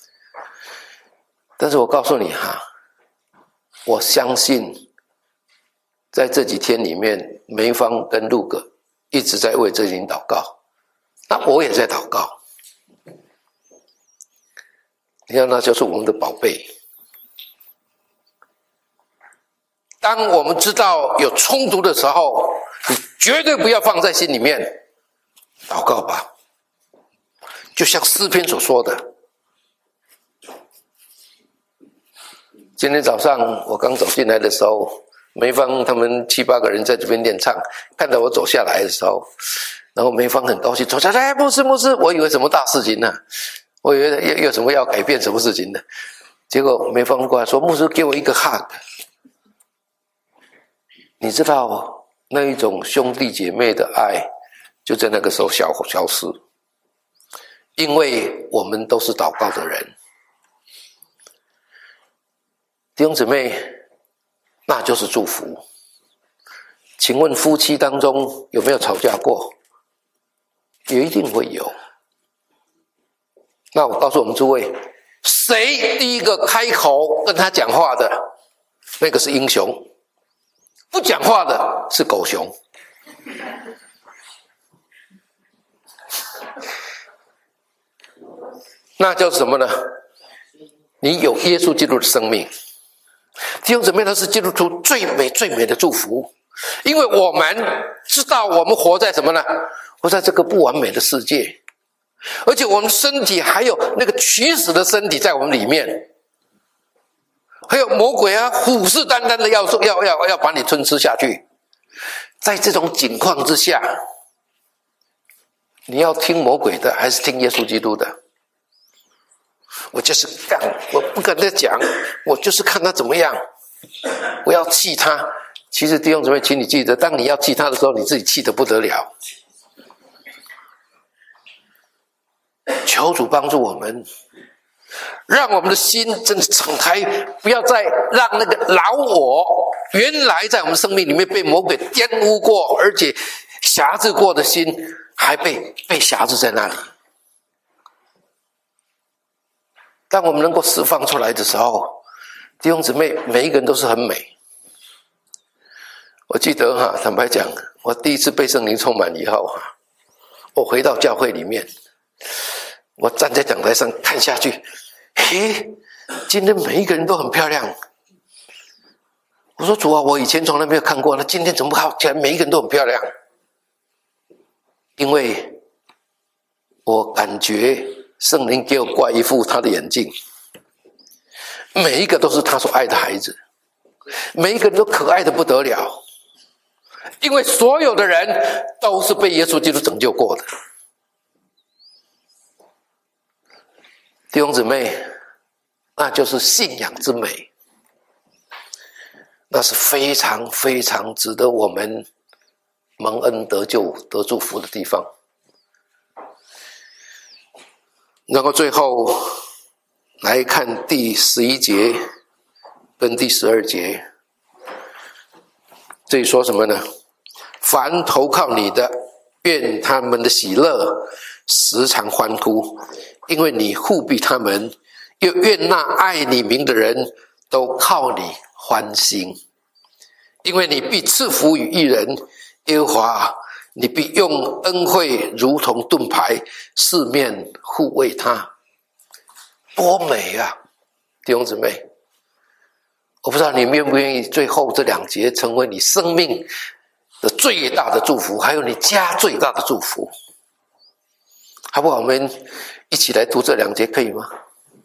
但是我告诉你哈，我相信在这几天里面，梅芳跟路哥一直在为这群祷告，那我也在祷告。你看，那就是我们的宝贝。当我们知道有冲突的时候，你绝对不要放在心里面，祷告吧。就像诗篇所说的。今天早上我刚走进来的时候，梅芳他们7、8个人在这边练唱，看到我走下来的时候，然后梅芳很高兴走下来，牧师，我以为什么大事情呢？我以为有什么要改变什么事情呢？结果梅芳过来说，牧师给我一个 hug。你知道那一种兄弟姐妹的爱就在那个时候消失，因为我们都是祷告的人。弟兄姊妹，那就是祝福。请问夫妻当中有没有吵架过？也一定会有。那我告诉我们诸位，谁第一个开口跟他讲话的，那个是英雄，不讲话的是狗熊。那叫什么呢？你有耶稣基督的生命。弟兄姊妹，那是基督徒最美最美的祝福，因为我们知道我们活在什么呢？活在这个不完美的世界，而且我们身体还有那个取死的身体在我们里面， 还有魔鬼啊，虎视眈眈的要把你吞吃下去。在这种情况之下，你要听魔鬼的还是听耶稣基督的？我就是干，我不跟他讲，我就是看他怎么样，我要气他。其实弟兄姊妹，请你记得，当你要气他的时候，你自己气得不得了。求主帮助我们，让我们的心真的敞开，不要再让那个老我原来在我们生命里面被魔鬼玷污过，而且辖制过的心，还被辖制在那里。当我们能够释放出来的时候，弟兄姊妹，每一个人都是很美。我记得坦白讲，我第一次被圣灵充满以后，我回到教会里面，我站在讲台上看下去，今天每一个人都很漂亮。我说主啊，我以前从来没有看过，那今天怎么看起来每一个人都很漂亮？因为我感觉圣灵给我挂一副他的眼镜，每一个都是他所爱的孩子，每一个人都可爱的不得了。因为所有的人都是被耶稣基督拯救过的。弟兄姊妹，那就是信仰之美，那是非常非常值得我们蒙恩得救得祝福的地方。然后最后来看第11节跟第12节，这里说什么呢？凡投靠你的，愿他们的喜乐时常欢呼，因为你护庇他们；又愿那爱你名的人都靠你欢心，因为你必赐福于义人。耶和华，你必用恩惠如同盾牌，四面护卫他。多美啊，弟兄姊妹！我不知道你愿不愿意最后这2节成为你生命的最大的祝福，还有你家最大的祝福，好不好？我们一起来读这2节，可以吗？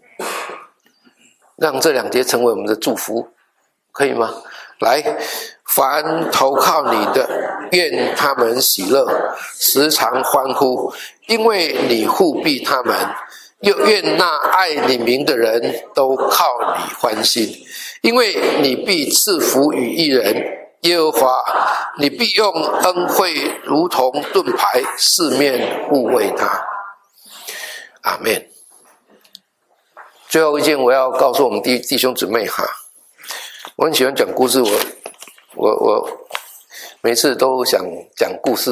让这2节成为我们的祝福，可以吗？来，凡投靠你的，愿他们喜乐，时常欢呼，因为你护庇他们；又愿那爱你名的人都靠你欢心，因为你必赐福于义人。耶和华，你必用恩惠如同盾牌，四面护卫他。阿们。最后一件，我要告诉我们弟兄姊妹我很喜欢讲故事，我每次都想讲故事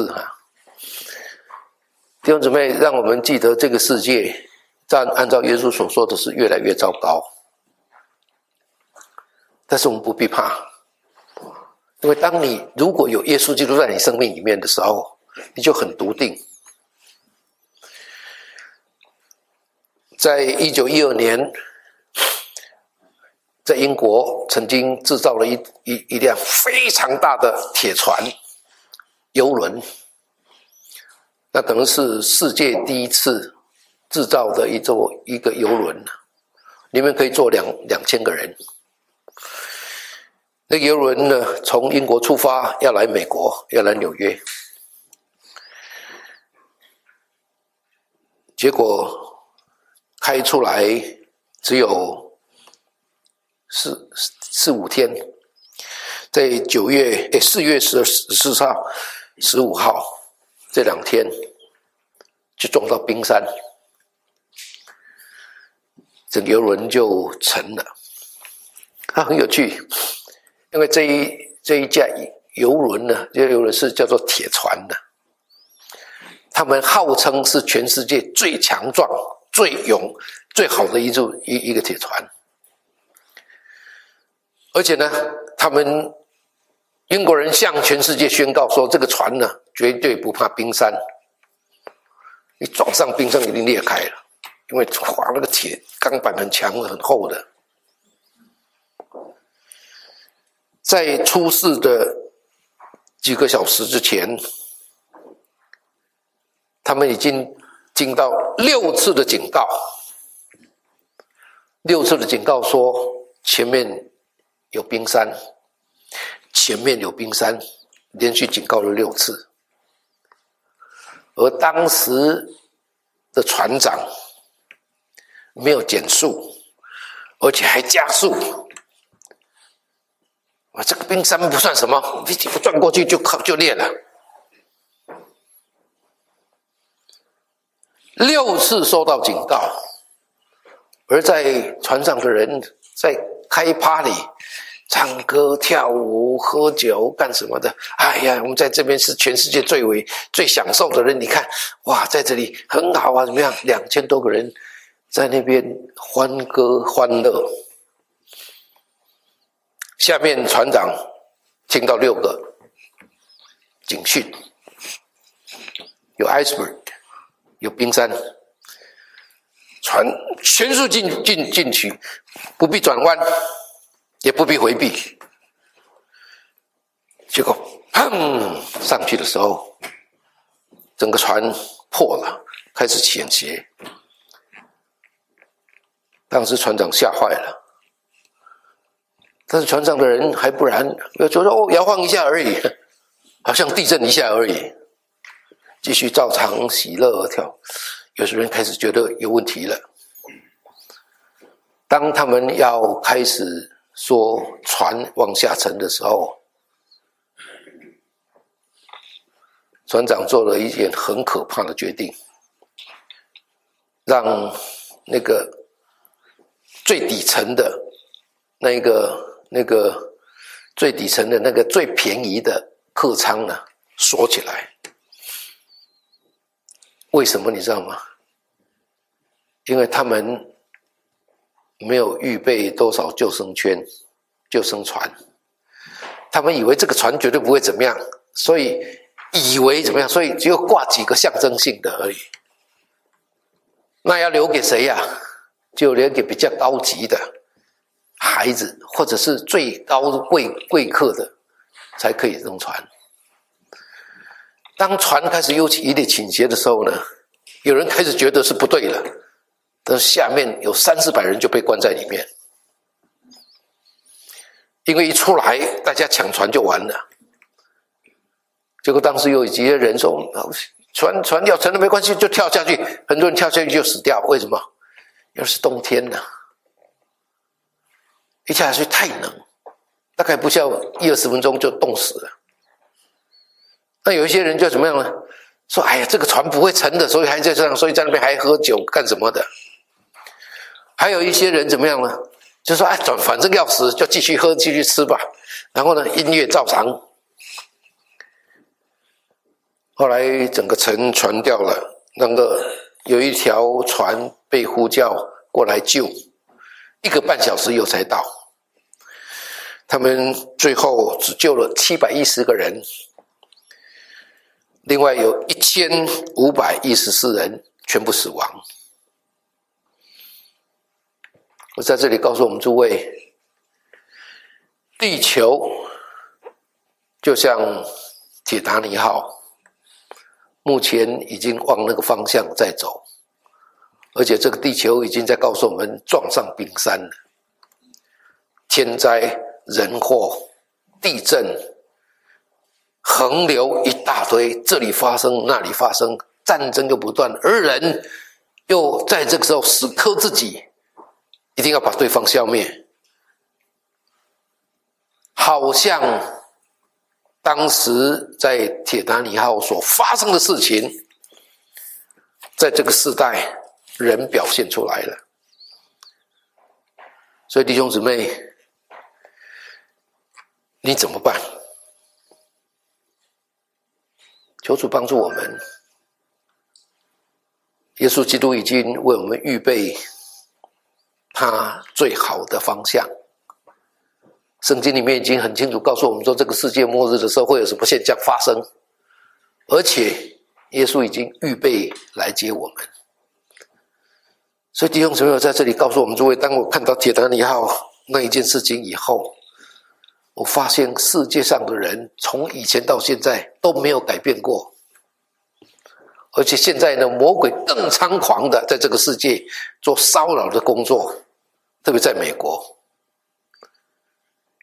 弟兄姊妹，让我们记得这个世界按照耶稣所说的是越来越糟糕，但是我们不必怕。因为当你如果有耶稣基督在你生命里面的时候，你就很笃定。在1912年，在英国曾经制造了一辆非常大的铁船邮轮，那可能是世界第一次制造的一个邮轮，里面可以坐2000个人。那个邮轮呢，从英国出发，要来美国，要来纽约。结果开出来只有4-5天，在4月14号、15号这2天就撞到冰山，整个邮轮就沉了。它很有趣。因为这一架邮轮呢，这邮轮是叫做铁船的，他们号称是全世界最强壮、最勇、最好的一个铁船。而且呢，英国人向全世界宣告说，这个船呢绝对不怕冰山，你撞上冰山一定裂开了，因为那个铁钢板很强很厚的。在出事的几个小时之前，他们已经经到6次的警告，6次的警告说前面有冰山，前面有冰山，连续警告了6次。而当时的船长没有减速，而且还加速。这个冰山不算什么，飞机转过去就裂了。6次受到警告，而在船上的人在开party、唱歌、跳舞、喝酒干什么的？哎呀，我们在这边是全世界最享受的人。你看，哇，在这里很好啊，怎么样？2000多个人在那边欢歌欢乐。下面船长听到6个警讯，有 iceberg， 有冰山，船全速进去，不必转弯，也不必回避。结果砰上去的时候，整个船破了，开始倾斜。当时船长吓坏了。但是船上的人还不然，就说摇晃一下而已，好像地震一下而已，继续照常喜乐而跳。有些人开始觉得有问题了。当他们要开始说船往下沉的时候，船长做了一件很可怕的决定，让那个最底层的那个最底层的那个最便宜的客舱呢锁起来。为什么你知道吗？因为他们没有预备多少救生圈、救生船，他们以为这个船绝对不会怎么样，所以以为怎么样，所以只有挂几个象征性的而已。那要留给谁呀？就留给比较高级的孩子，或者是最高的贵客的才可以登船。当船开始有点倾斜的时候呢，有人开始觉得是不对了，但是下面有300-400人就被关在里面，因为一出来大家抢船就完了。结果当时有几个人说船要沉了没关系，就跳下去，很多人跳下去就死掉。为什么？因为是冬天了，一下去太冷，大概不需要1-20分钟就冻死了。那有一些人就怎么样呢？说哎呀，这个船不会沉的，所以还在这样，所以在那边还喝酒干什么的。还有一些人怎么样呢？就说哎，反正要死就继续喝继续吃吧，然后呢音乐照常。后来整个沉船掉了，那个有一条船被呼叫过来救，1个半小时以后才到。他们最后只救了710个人，另外有1514人全部死亡。我在这里告诉我们诸位，地球就像铁达尼号，目前已经往那个方向在走，而且这个地球已经在告诉我们撞上冰山了。天灾人祸、地震、横流一大堆，这里发生那里发生，战争又不断，而人又在这个时候死磕自己，一定要把对方消灭。好像当时在铁达尼号所发生的事情，在这个世代人表现出来了。所以弟兄姊妹，你怎么办？求主帮助我们。耶稣基督已经为我们预备他最好的方向。圣经里面已经很清楚告诉我们说，这个世界末日的时候会有什么现象发生，而且耶稣已经预备来接我们。所以弟兄姊妹在这里告诉我们诸位，当我看到铁达尼号那一件事情以后，我发现世界上的人从以前到现在都没有改变过，而且现在呢，魔鬼更猖狂的在这个世界做骚扰的工作，特别在美国。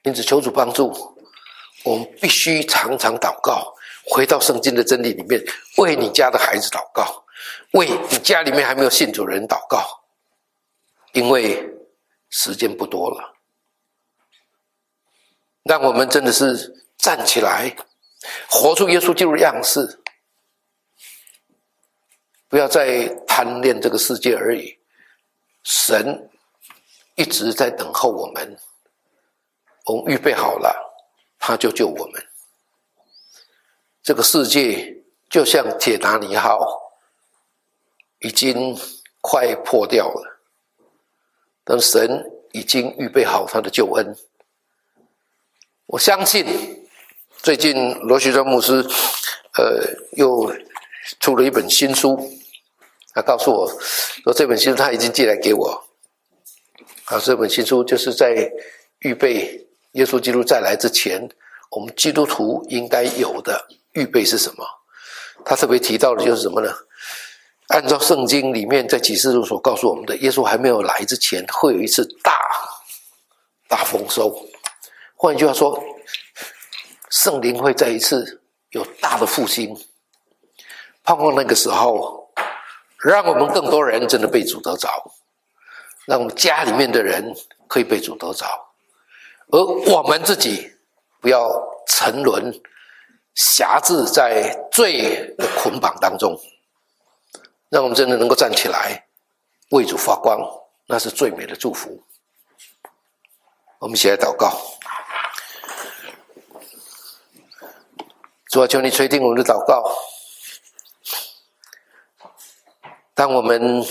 因此求主帮助，我们必须常常祷告，回到圣经的真理里面，为你家的孩子祷告，为你家里面还没有信主的人祷告，因为时间不多了。让我们真的是站起来，活出耶稣基督的样式，不要再贪恋这个世界而已。神一直在等候我们，我们预备好了，他就救我们。这个世界就像铁达尼号，已经快破掉了，但神已经预备好他的救恩。我相信最近罗学专牧师又出了一本新书，他告诉我说这本新书他已经寄来给我。这本新书就是在预备耶稣基督再来之前，我们基督徒应该有的预备是什么。他特别提到的就是什么呢？按照圣经里面在启示录所告诉我们的，耶稣还没有来之前会有一次大丰收。换句话说，圣灵会再一次有大的复兴，盼望那个时候让我们更多人真的被主得着，让我们家里面的人可以被主得着，而我们自己不要沉沦辖制在罪的捆绑当中，让我们真的能够站起来为主发光，那是最美的祝福。我们一起来祷告。主啊，求你垂听我们的祷告。当我们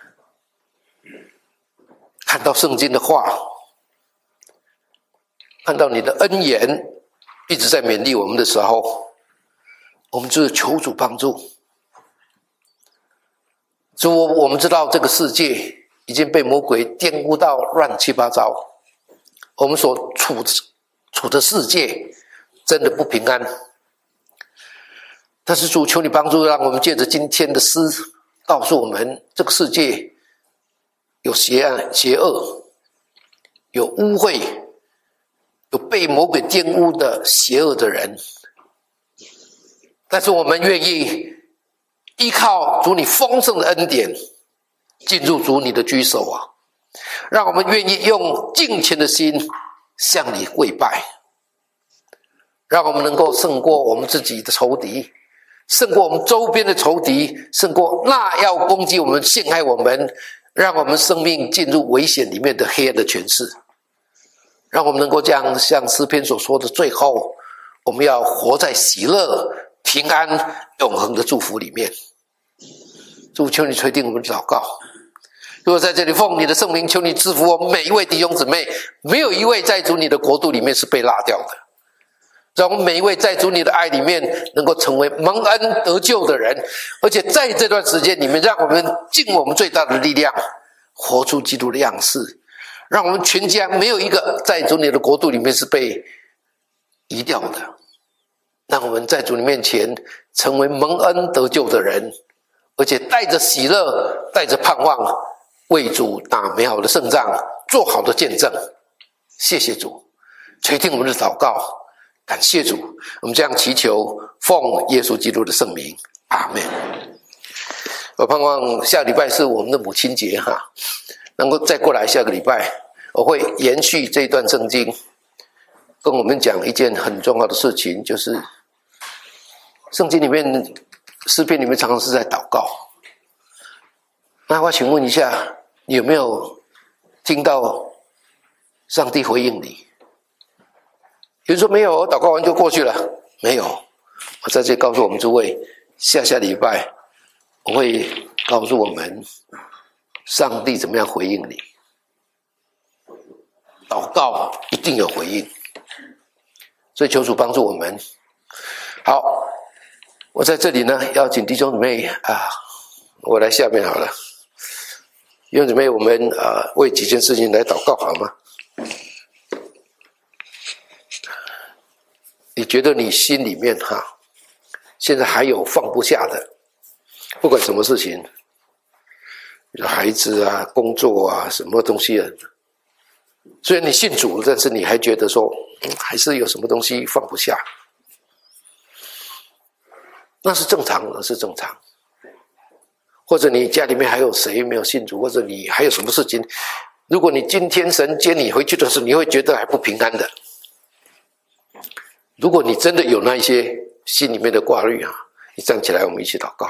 看到圣经的话，看到你的恩言一直在勉励我们的时候，我们就是求主帮助。主，我们知道这个世界已经被魔鬼玷污到乱七八糟，我们所处的世界真的不平安。但是主，求你帮助，让我们借着今天的诗告诉我们，这个世界有邪暗、邪恶，有污秽，有被魔鬼玷污的邪恶的人。但是我们愿意依靠主你丰盛的恩典，进入主你的居所啊！让我们愿意用敬虔的心向你跪拜，让我们能够胜过我们自己的仇敌，胜过我们周边的仇敌，胜过那要攻击我们、陷害我们，让我们生命进入危险里面的黑暗的权势。让我们能够这样像诗篇所说的，最后我们要活在喜乐、平安、永恒的祝福里面。主，求你垂听我们的祷告。如果在这里奉你的圣名，求你赐福我们每一位弟兄姊妹，没有一位在主你的国度里面是被落掉的。让我们每一位在主你的爱里面能够成为蒙恩得救的人，而且在这段时间里面，让我们尽我们最大的力量，活出基督的样式，让我们全家没有一个在主你的国度里面是被移掉的。让我们在主你面前成为蒙恩得救的人，而且带着喜乐，带着盼望，为主打美好的胜仗，做好的见证。谢谢主，垂听我们的祷告。感谢主，我们这样祈求，奉耶稣基督的圣名，阿们。我盼望下礼拜是我们的母亲节哈，能够再过来下个礼拜，我会延续这一段圣经，跟我们讲一件很重要的事情，就是圣经里面诗篇里面常常是在祷告。那我请问一下，你有没有听到上帝回应你？有人说没有，祷告完就过去了。没有，我在这里告诉我们诸位，下礼拜我会告诉我们上帝怎么样回应你。祷告一定有回应，所以求主帮助我们。好，我在这里呢，要请弟兄姊妹我来下面好了。弟兄姊妹，我们为几件事情来祷告好吗？你觉得你心里面现在还有放不下的，不管什么事情，孩子啊、工作啊、什么东西啊， 虽然你信主，但是你还觉得说，还是有什么东西放不下，那是正常，那是正常。或者你家里面还有谁没有信主，或者你还有什么事情，如果你今天神接你回去的时候，你会觉得还不平安的。如果你真的有那一些心里面的挂虑啊，你站起来，我们一起祷告。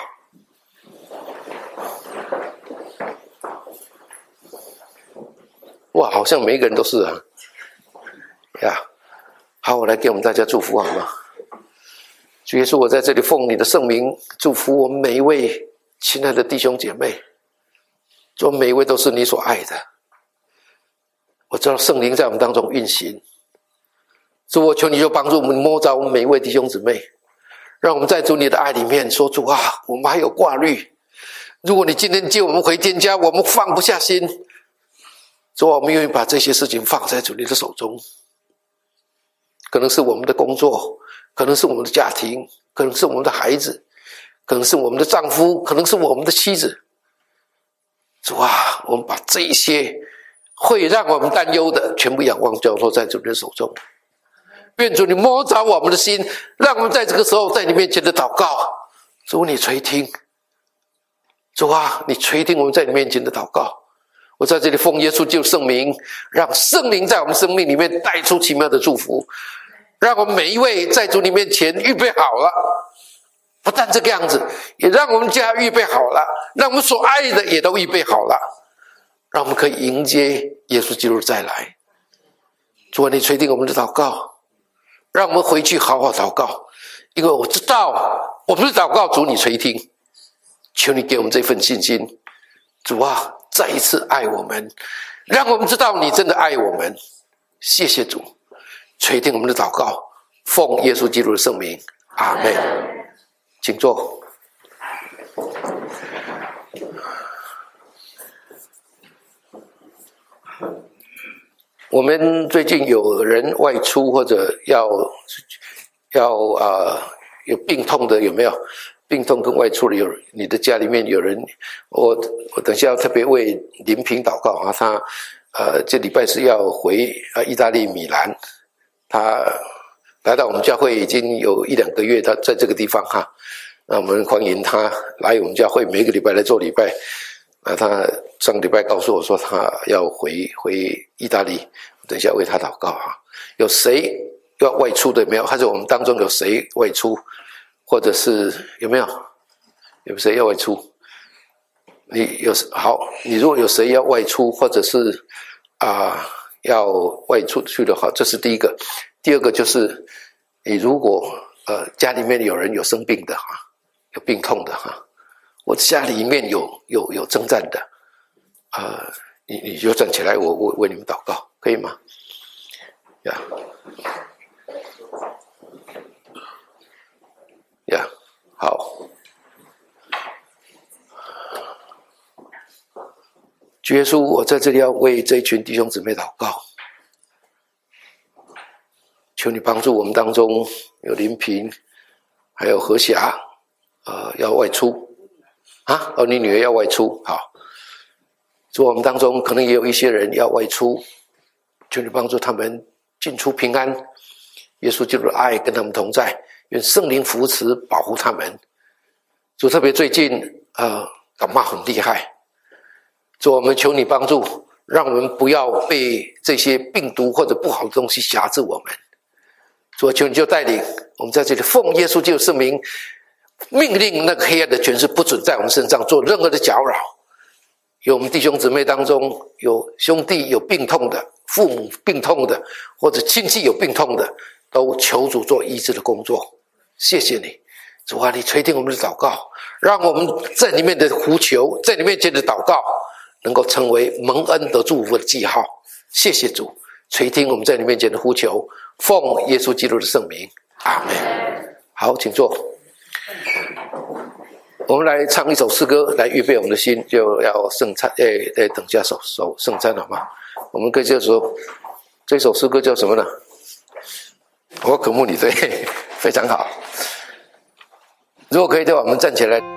哇，好像每一个人都是啊，呀，好，我来给我们大家祝福好吗？主耶稣，我在这里奉你的圣名祝福我们每一位亲爱的弟兄姐妹，主，每一位都是你所爱的。我知道圣灵在我们当中运行，主，我求你就帮助我们摸着我们每一位弟兄姊妹，让我们在主你的爱里面说，主啊，我们还有挂虑，如果你今天接我们回天家，我们放不下心，主啊，我们愿意把这些事情放在主你的手中，可能是我们的工作，可能是我们的家庭，可能是我们的孩子，可能是我们的丈夫，可能是我们的妻子。主啊，我们把这一些会让我们担忧的全部仰望交托在主你的手中，愿主你摸着我们的心，让我们在这个时候在你面前的祷告，主你垂听，主啊，你垂听我们在你面前的祷告。我在这里奉耶稣基督圣名，让圣灵在我们生命里面带出奇妙的祝福，让我们每一位在主你面前预备好了，不但这个样子，也让我们家预备好了，让我们所爱的也都预备好了，让我们可以迎接耶稣基督再来。主啊，你垂听我们的祷告，让我们回去好好祷告，因为我知道我不是祷告主你垂听，求你给我们这份信心。主啊，再一次爱我们，让我们知道你真的爱我们。谢谢主，垂听我们的祷告，奉耶稣基督的圣名，阿们。请坐。我们最近有人外出或者要有病痛的有没有？病痛跟外出的有，你的家里面有人，我等一下要特别为林平祷告啊，他这礼拜是要回意大利米兰，他来到我们教会已经有1-2个月，他在这个地方哈，那我们欢迎他来我们教会，每个礼拜来做礼拜。他上个礼拜告诉我说他要回意大利，等一下为他祷告啊。有谁要外出的没有？还是我们当中有谁外出？或者是有没有谁要外出？你如果有谁要外出，或者是要外出去的话，这是第一个。第二个就是你如果家里面有人有生病的哈，有病痛的哈，我家里面有征战的你就站起来，我为你们祷告，可以吗？呀。好，主耶稣，我在这里要为这一群弟兄姊妹祷告，求你帮助我们当中有林平，还有何霞，要外出你女儿要外出，好，主，我们当中可能也有一些人要外出，求你帮助他们进出平安，耶稣基督的爱跟他们同在。愿圣灵扶持保护他们。主，特别最近感冒很厉害，主，我们求你帮助，让我们不要被这些病毒或者不好的东西辖制我们。主，求你就带领我们在这里奉耶稣基督圣名，命令那个黑暗的权势不准在我们身上做任何的搅扰。有我们弟兄姊妹当中有兄弟有病痛的，父母病痛的，或者亲戚有病痛的，都求主做医治的工作。谢谢你，主啊，你垂听我们的祷告，让我们在里面的呼求，在你面前的祷告，能够成为蒙恩得祝福的记号。谢谢主，垂听我们在你面前的呼求，奉耶稣基督的圣名，阿们。好，请坐。我们来唱一首诗歌，来预备我们的心，就要圣餐。等一下守圣餐好吗？我们可以就说这首诗歌叫什么呢？我渴慕你，对，非常好。如果可以的话，我们站起来。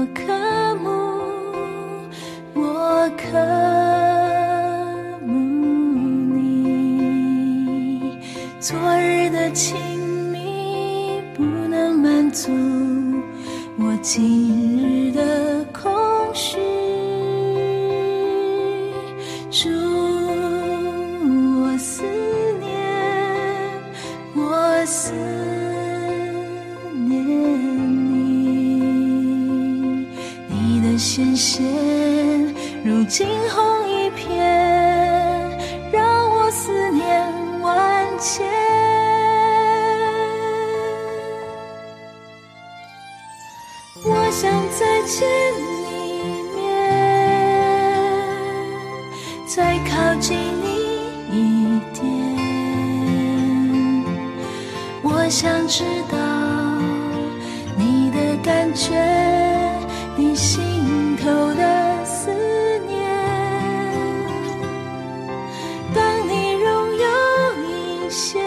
渴慕，我渴慕你。昨日的亲密不能满足我今日的空虚，主，我思念，我思念你，你的显现如惊鸿一瞥，让我思念万千。我想再见你面，再靠近你一点。我想知道你的感觉，你心头的思念。当你荣耀隐现，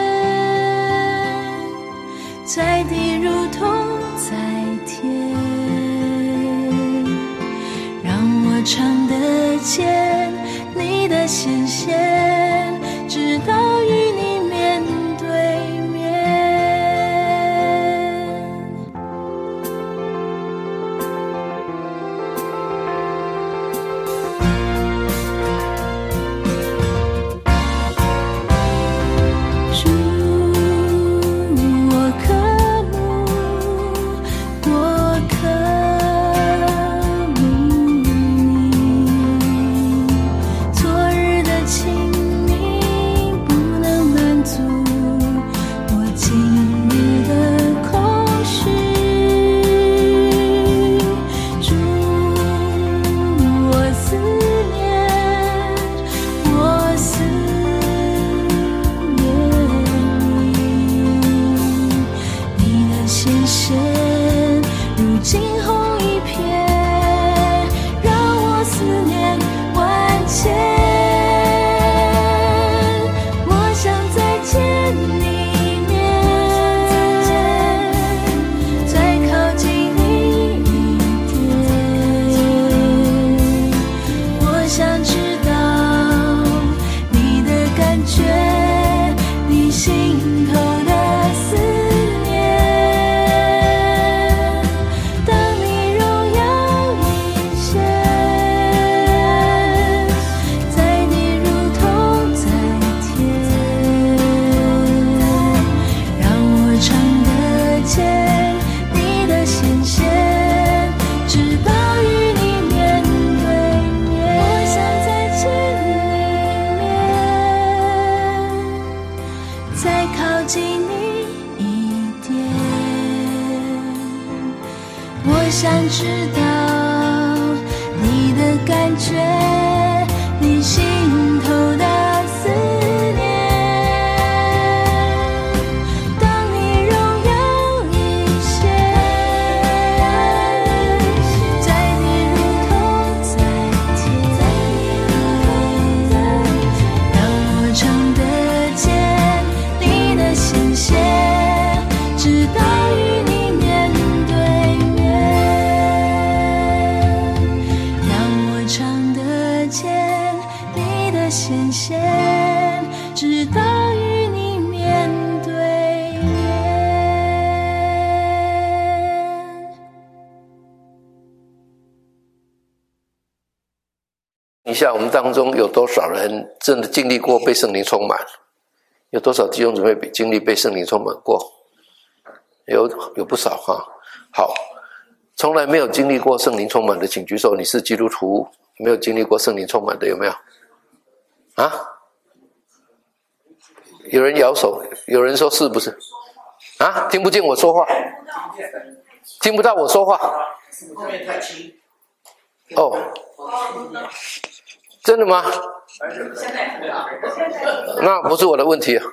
在地如同在天，让我尝得见你的显现，直到与你面对面。主，我渴慕，我渴慕你。昨日的亲密不能满足我今日的空虚，主，我思念，我思念你，你的显现如惊鸿一瞥，让我思念万千。我想再见你面，再靠近你一点。我想知道你的感觉，你心头的思念。当你荣耀隐现，在地如同在天，让我尝得见你的显现，直到与你面对面。我想再见你面，再靠近你一点。我想知道你的感觉，你心头的思念。当你荣耀隐现，在地如同在天，让我尝得见你的显现，直到与你面对面。让我尝得见你的显现，直到与你面对面。 一下我们当中有多少人真的经历过被圣灵充满？有多少弟兄姊妹经历被圣灵充满过？有不少哈。好，从来没有经历过圣灵充满的请举手。你是基督徒，没有经历过圣灵充满的有没有？啊？有人摇手，有人说是不是？啊？听不见我说话？听不到我说话？哦，真的吗？那不是我的问题。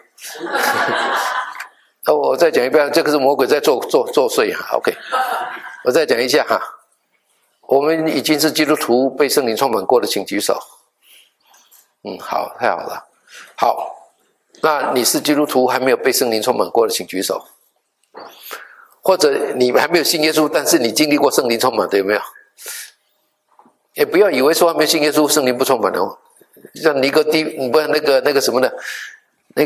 那我再讲一遍，这个是魔鬼在作祟。OK， 我再讲一下哈。我们已经是基督徒，被圣灵充满过的，请举手。好，太好了。好，那你是基督徒还没有被圣灵充满过的，请举手。 或者你还没有信耶稣，但是你经历过圣灵充满的，有没有？也不要以为说还没有信耶稣，圣灵不充满哦。像尼哥底，不是那个什么的，那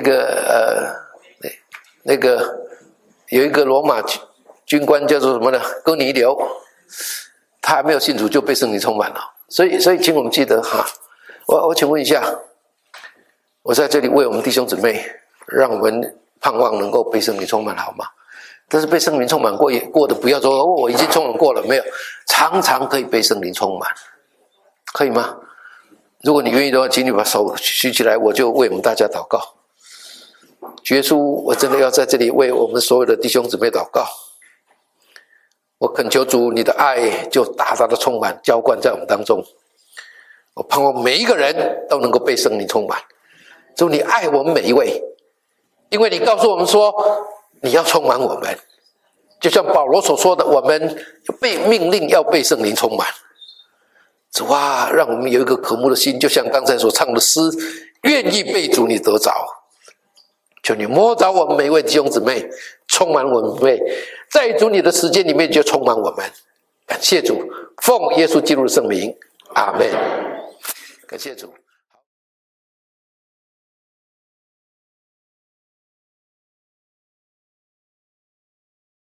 个有一个罗马军官叫做什么呢？哥尼流，他还没有信主就被圣灵充满了。所以请我们记得哈，我请问一下，我在这里为我们弟兄姊妹，让我们盼望能够被圣灵充满，好吗？但是被圣灵充满过的，不要说我已经充满过了，没有，常常可以被圣灵充满，可以吗？如果你愿意的话，请你把手举起来，我就为我们大家祷告。主耶稣，我真的要在这里为我们所有的弟兄姊妹祷告。我恳求主，你的爱就大大的充满浇灌在我们当中。我盼望每一个人都能够被圣灵充满。主，你爱我们每一位，因为你告诉我们说你要充满我们，就像保罗所说的，我们被命令要被圣灵充满。主啊，让我们有一个渴慕的心，就像刚才所唱的诗，愿意被主你得着。求你摸着我们每一位弟兄姊妹，充满我们每在主你的时间里面就充满我们。感谢主，奉耶稣基督的圣名，阿们。感谢主。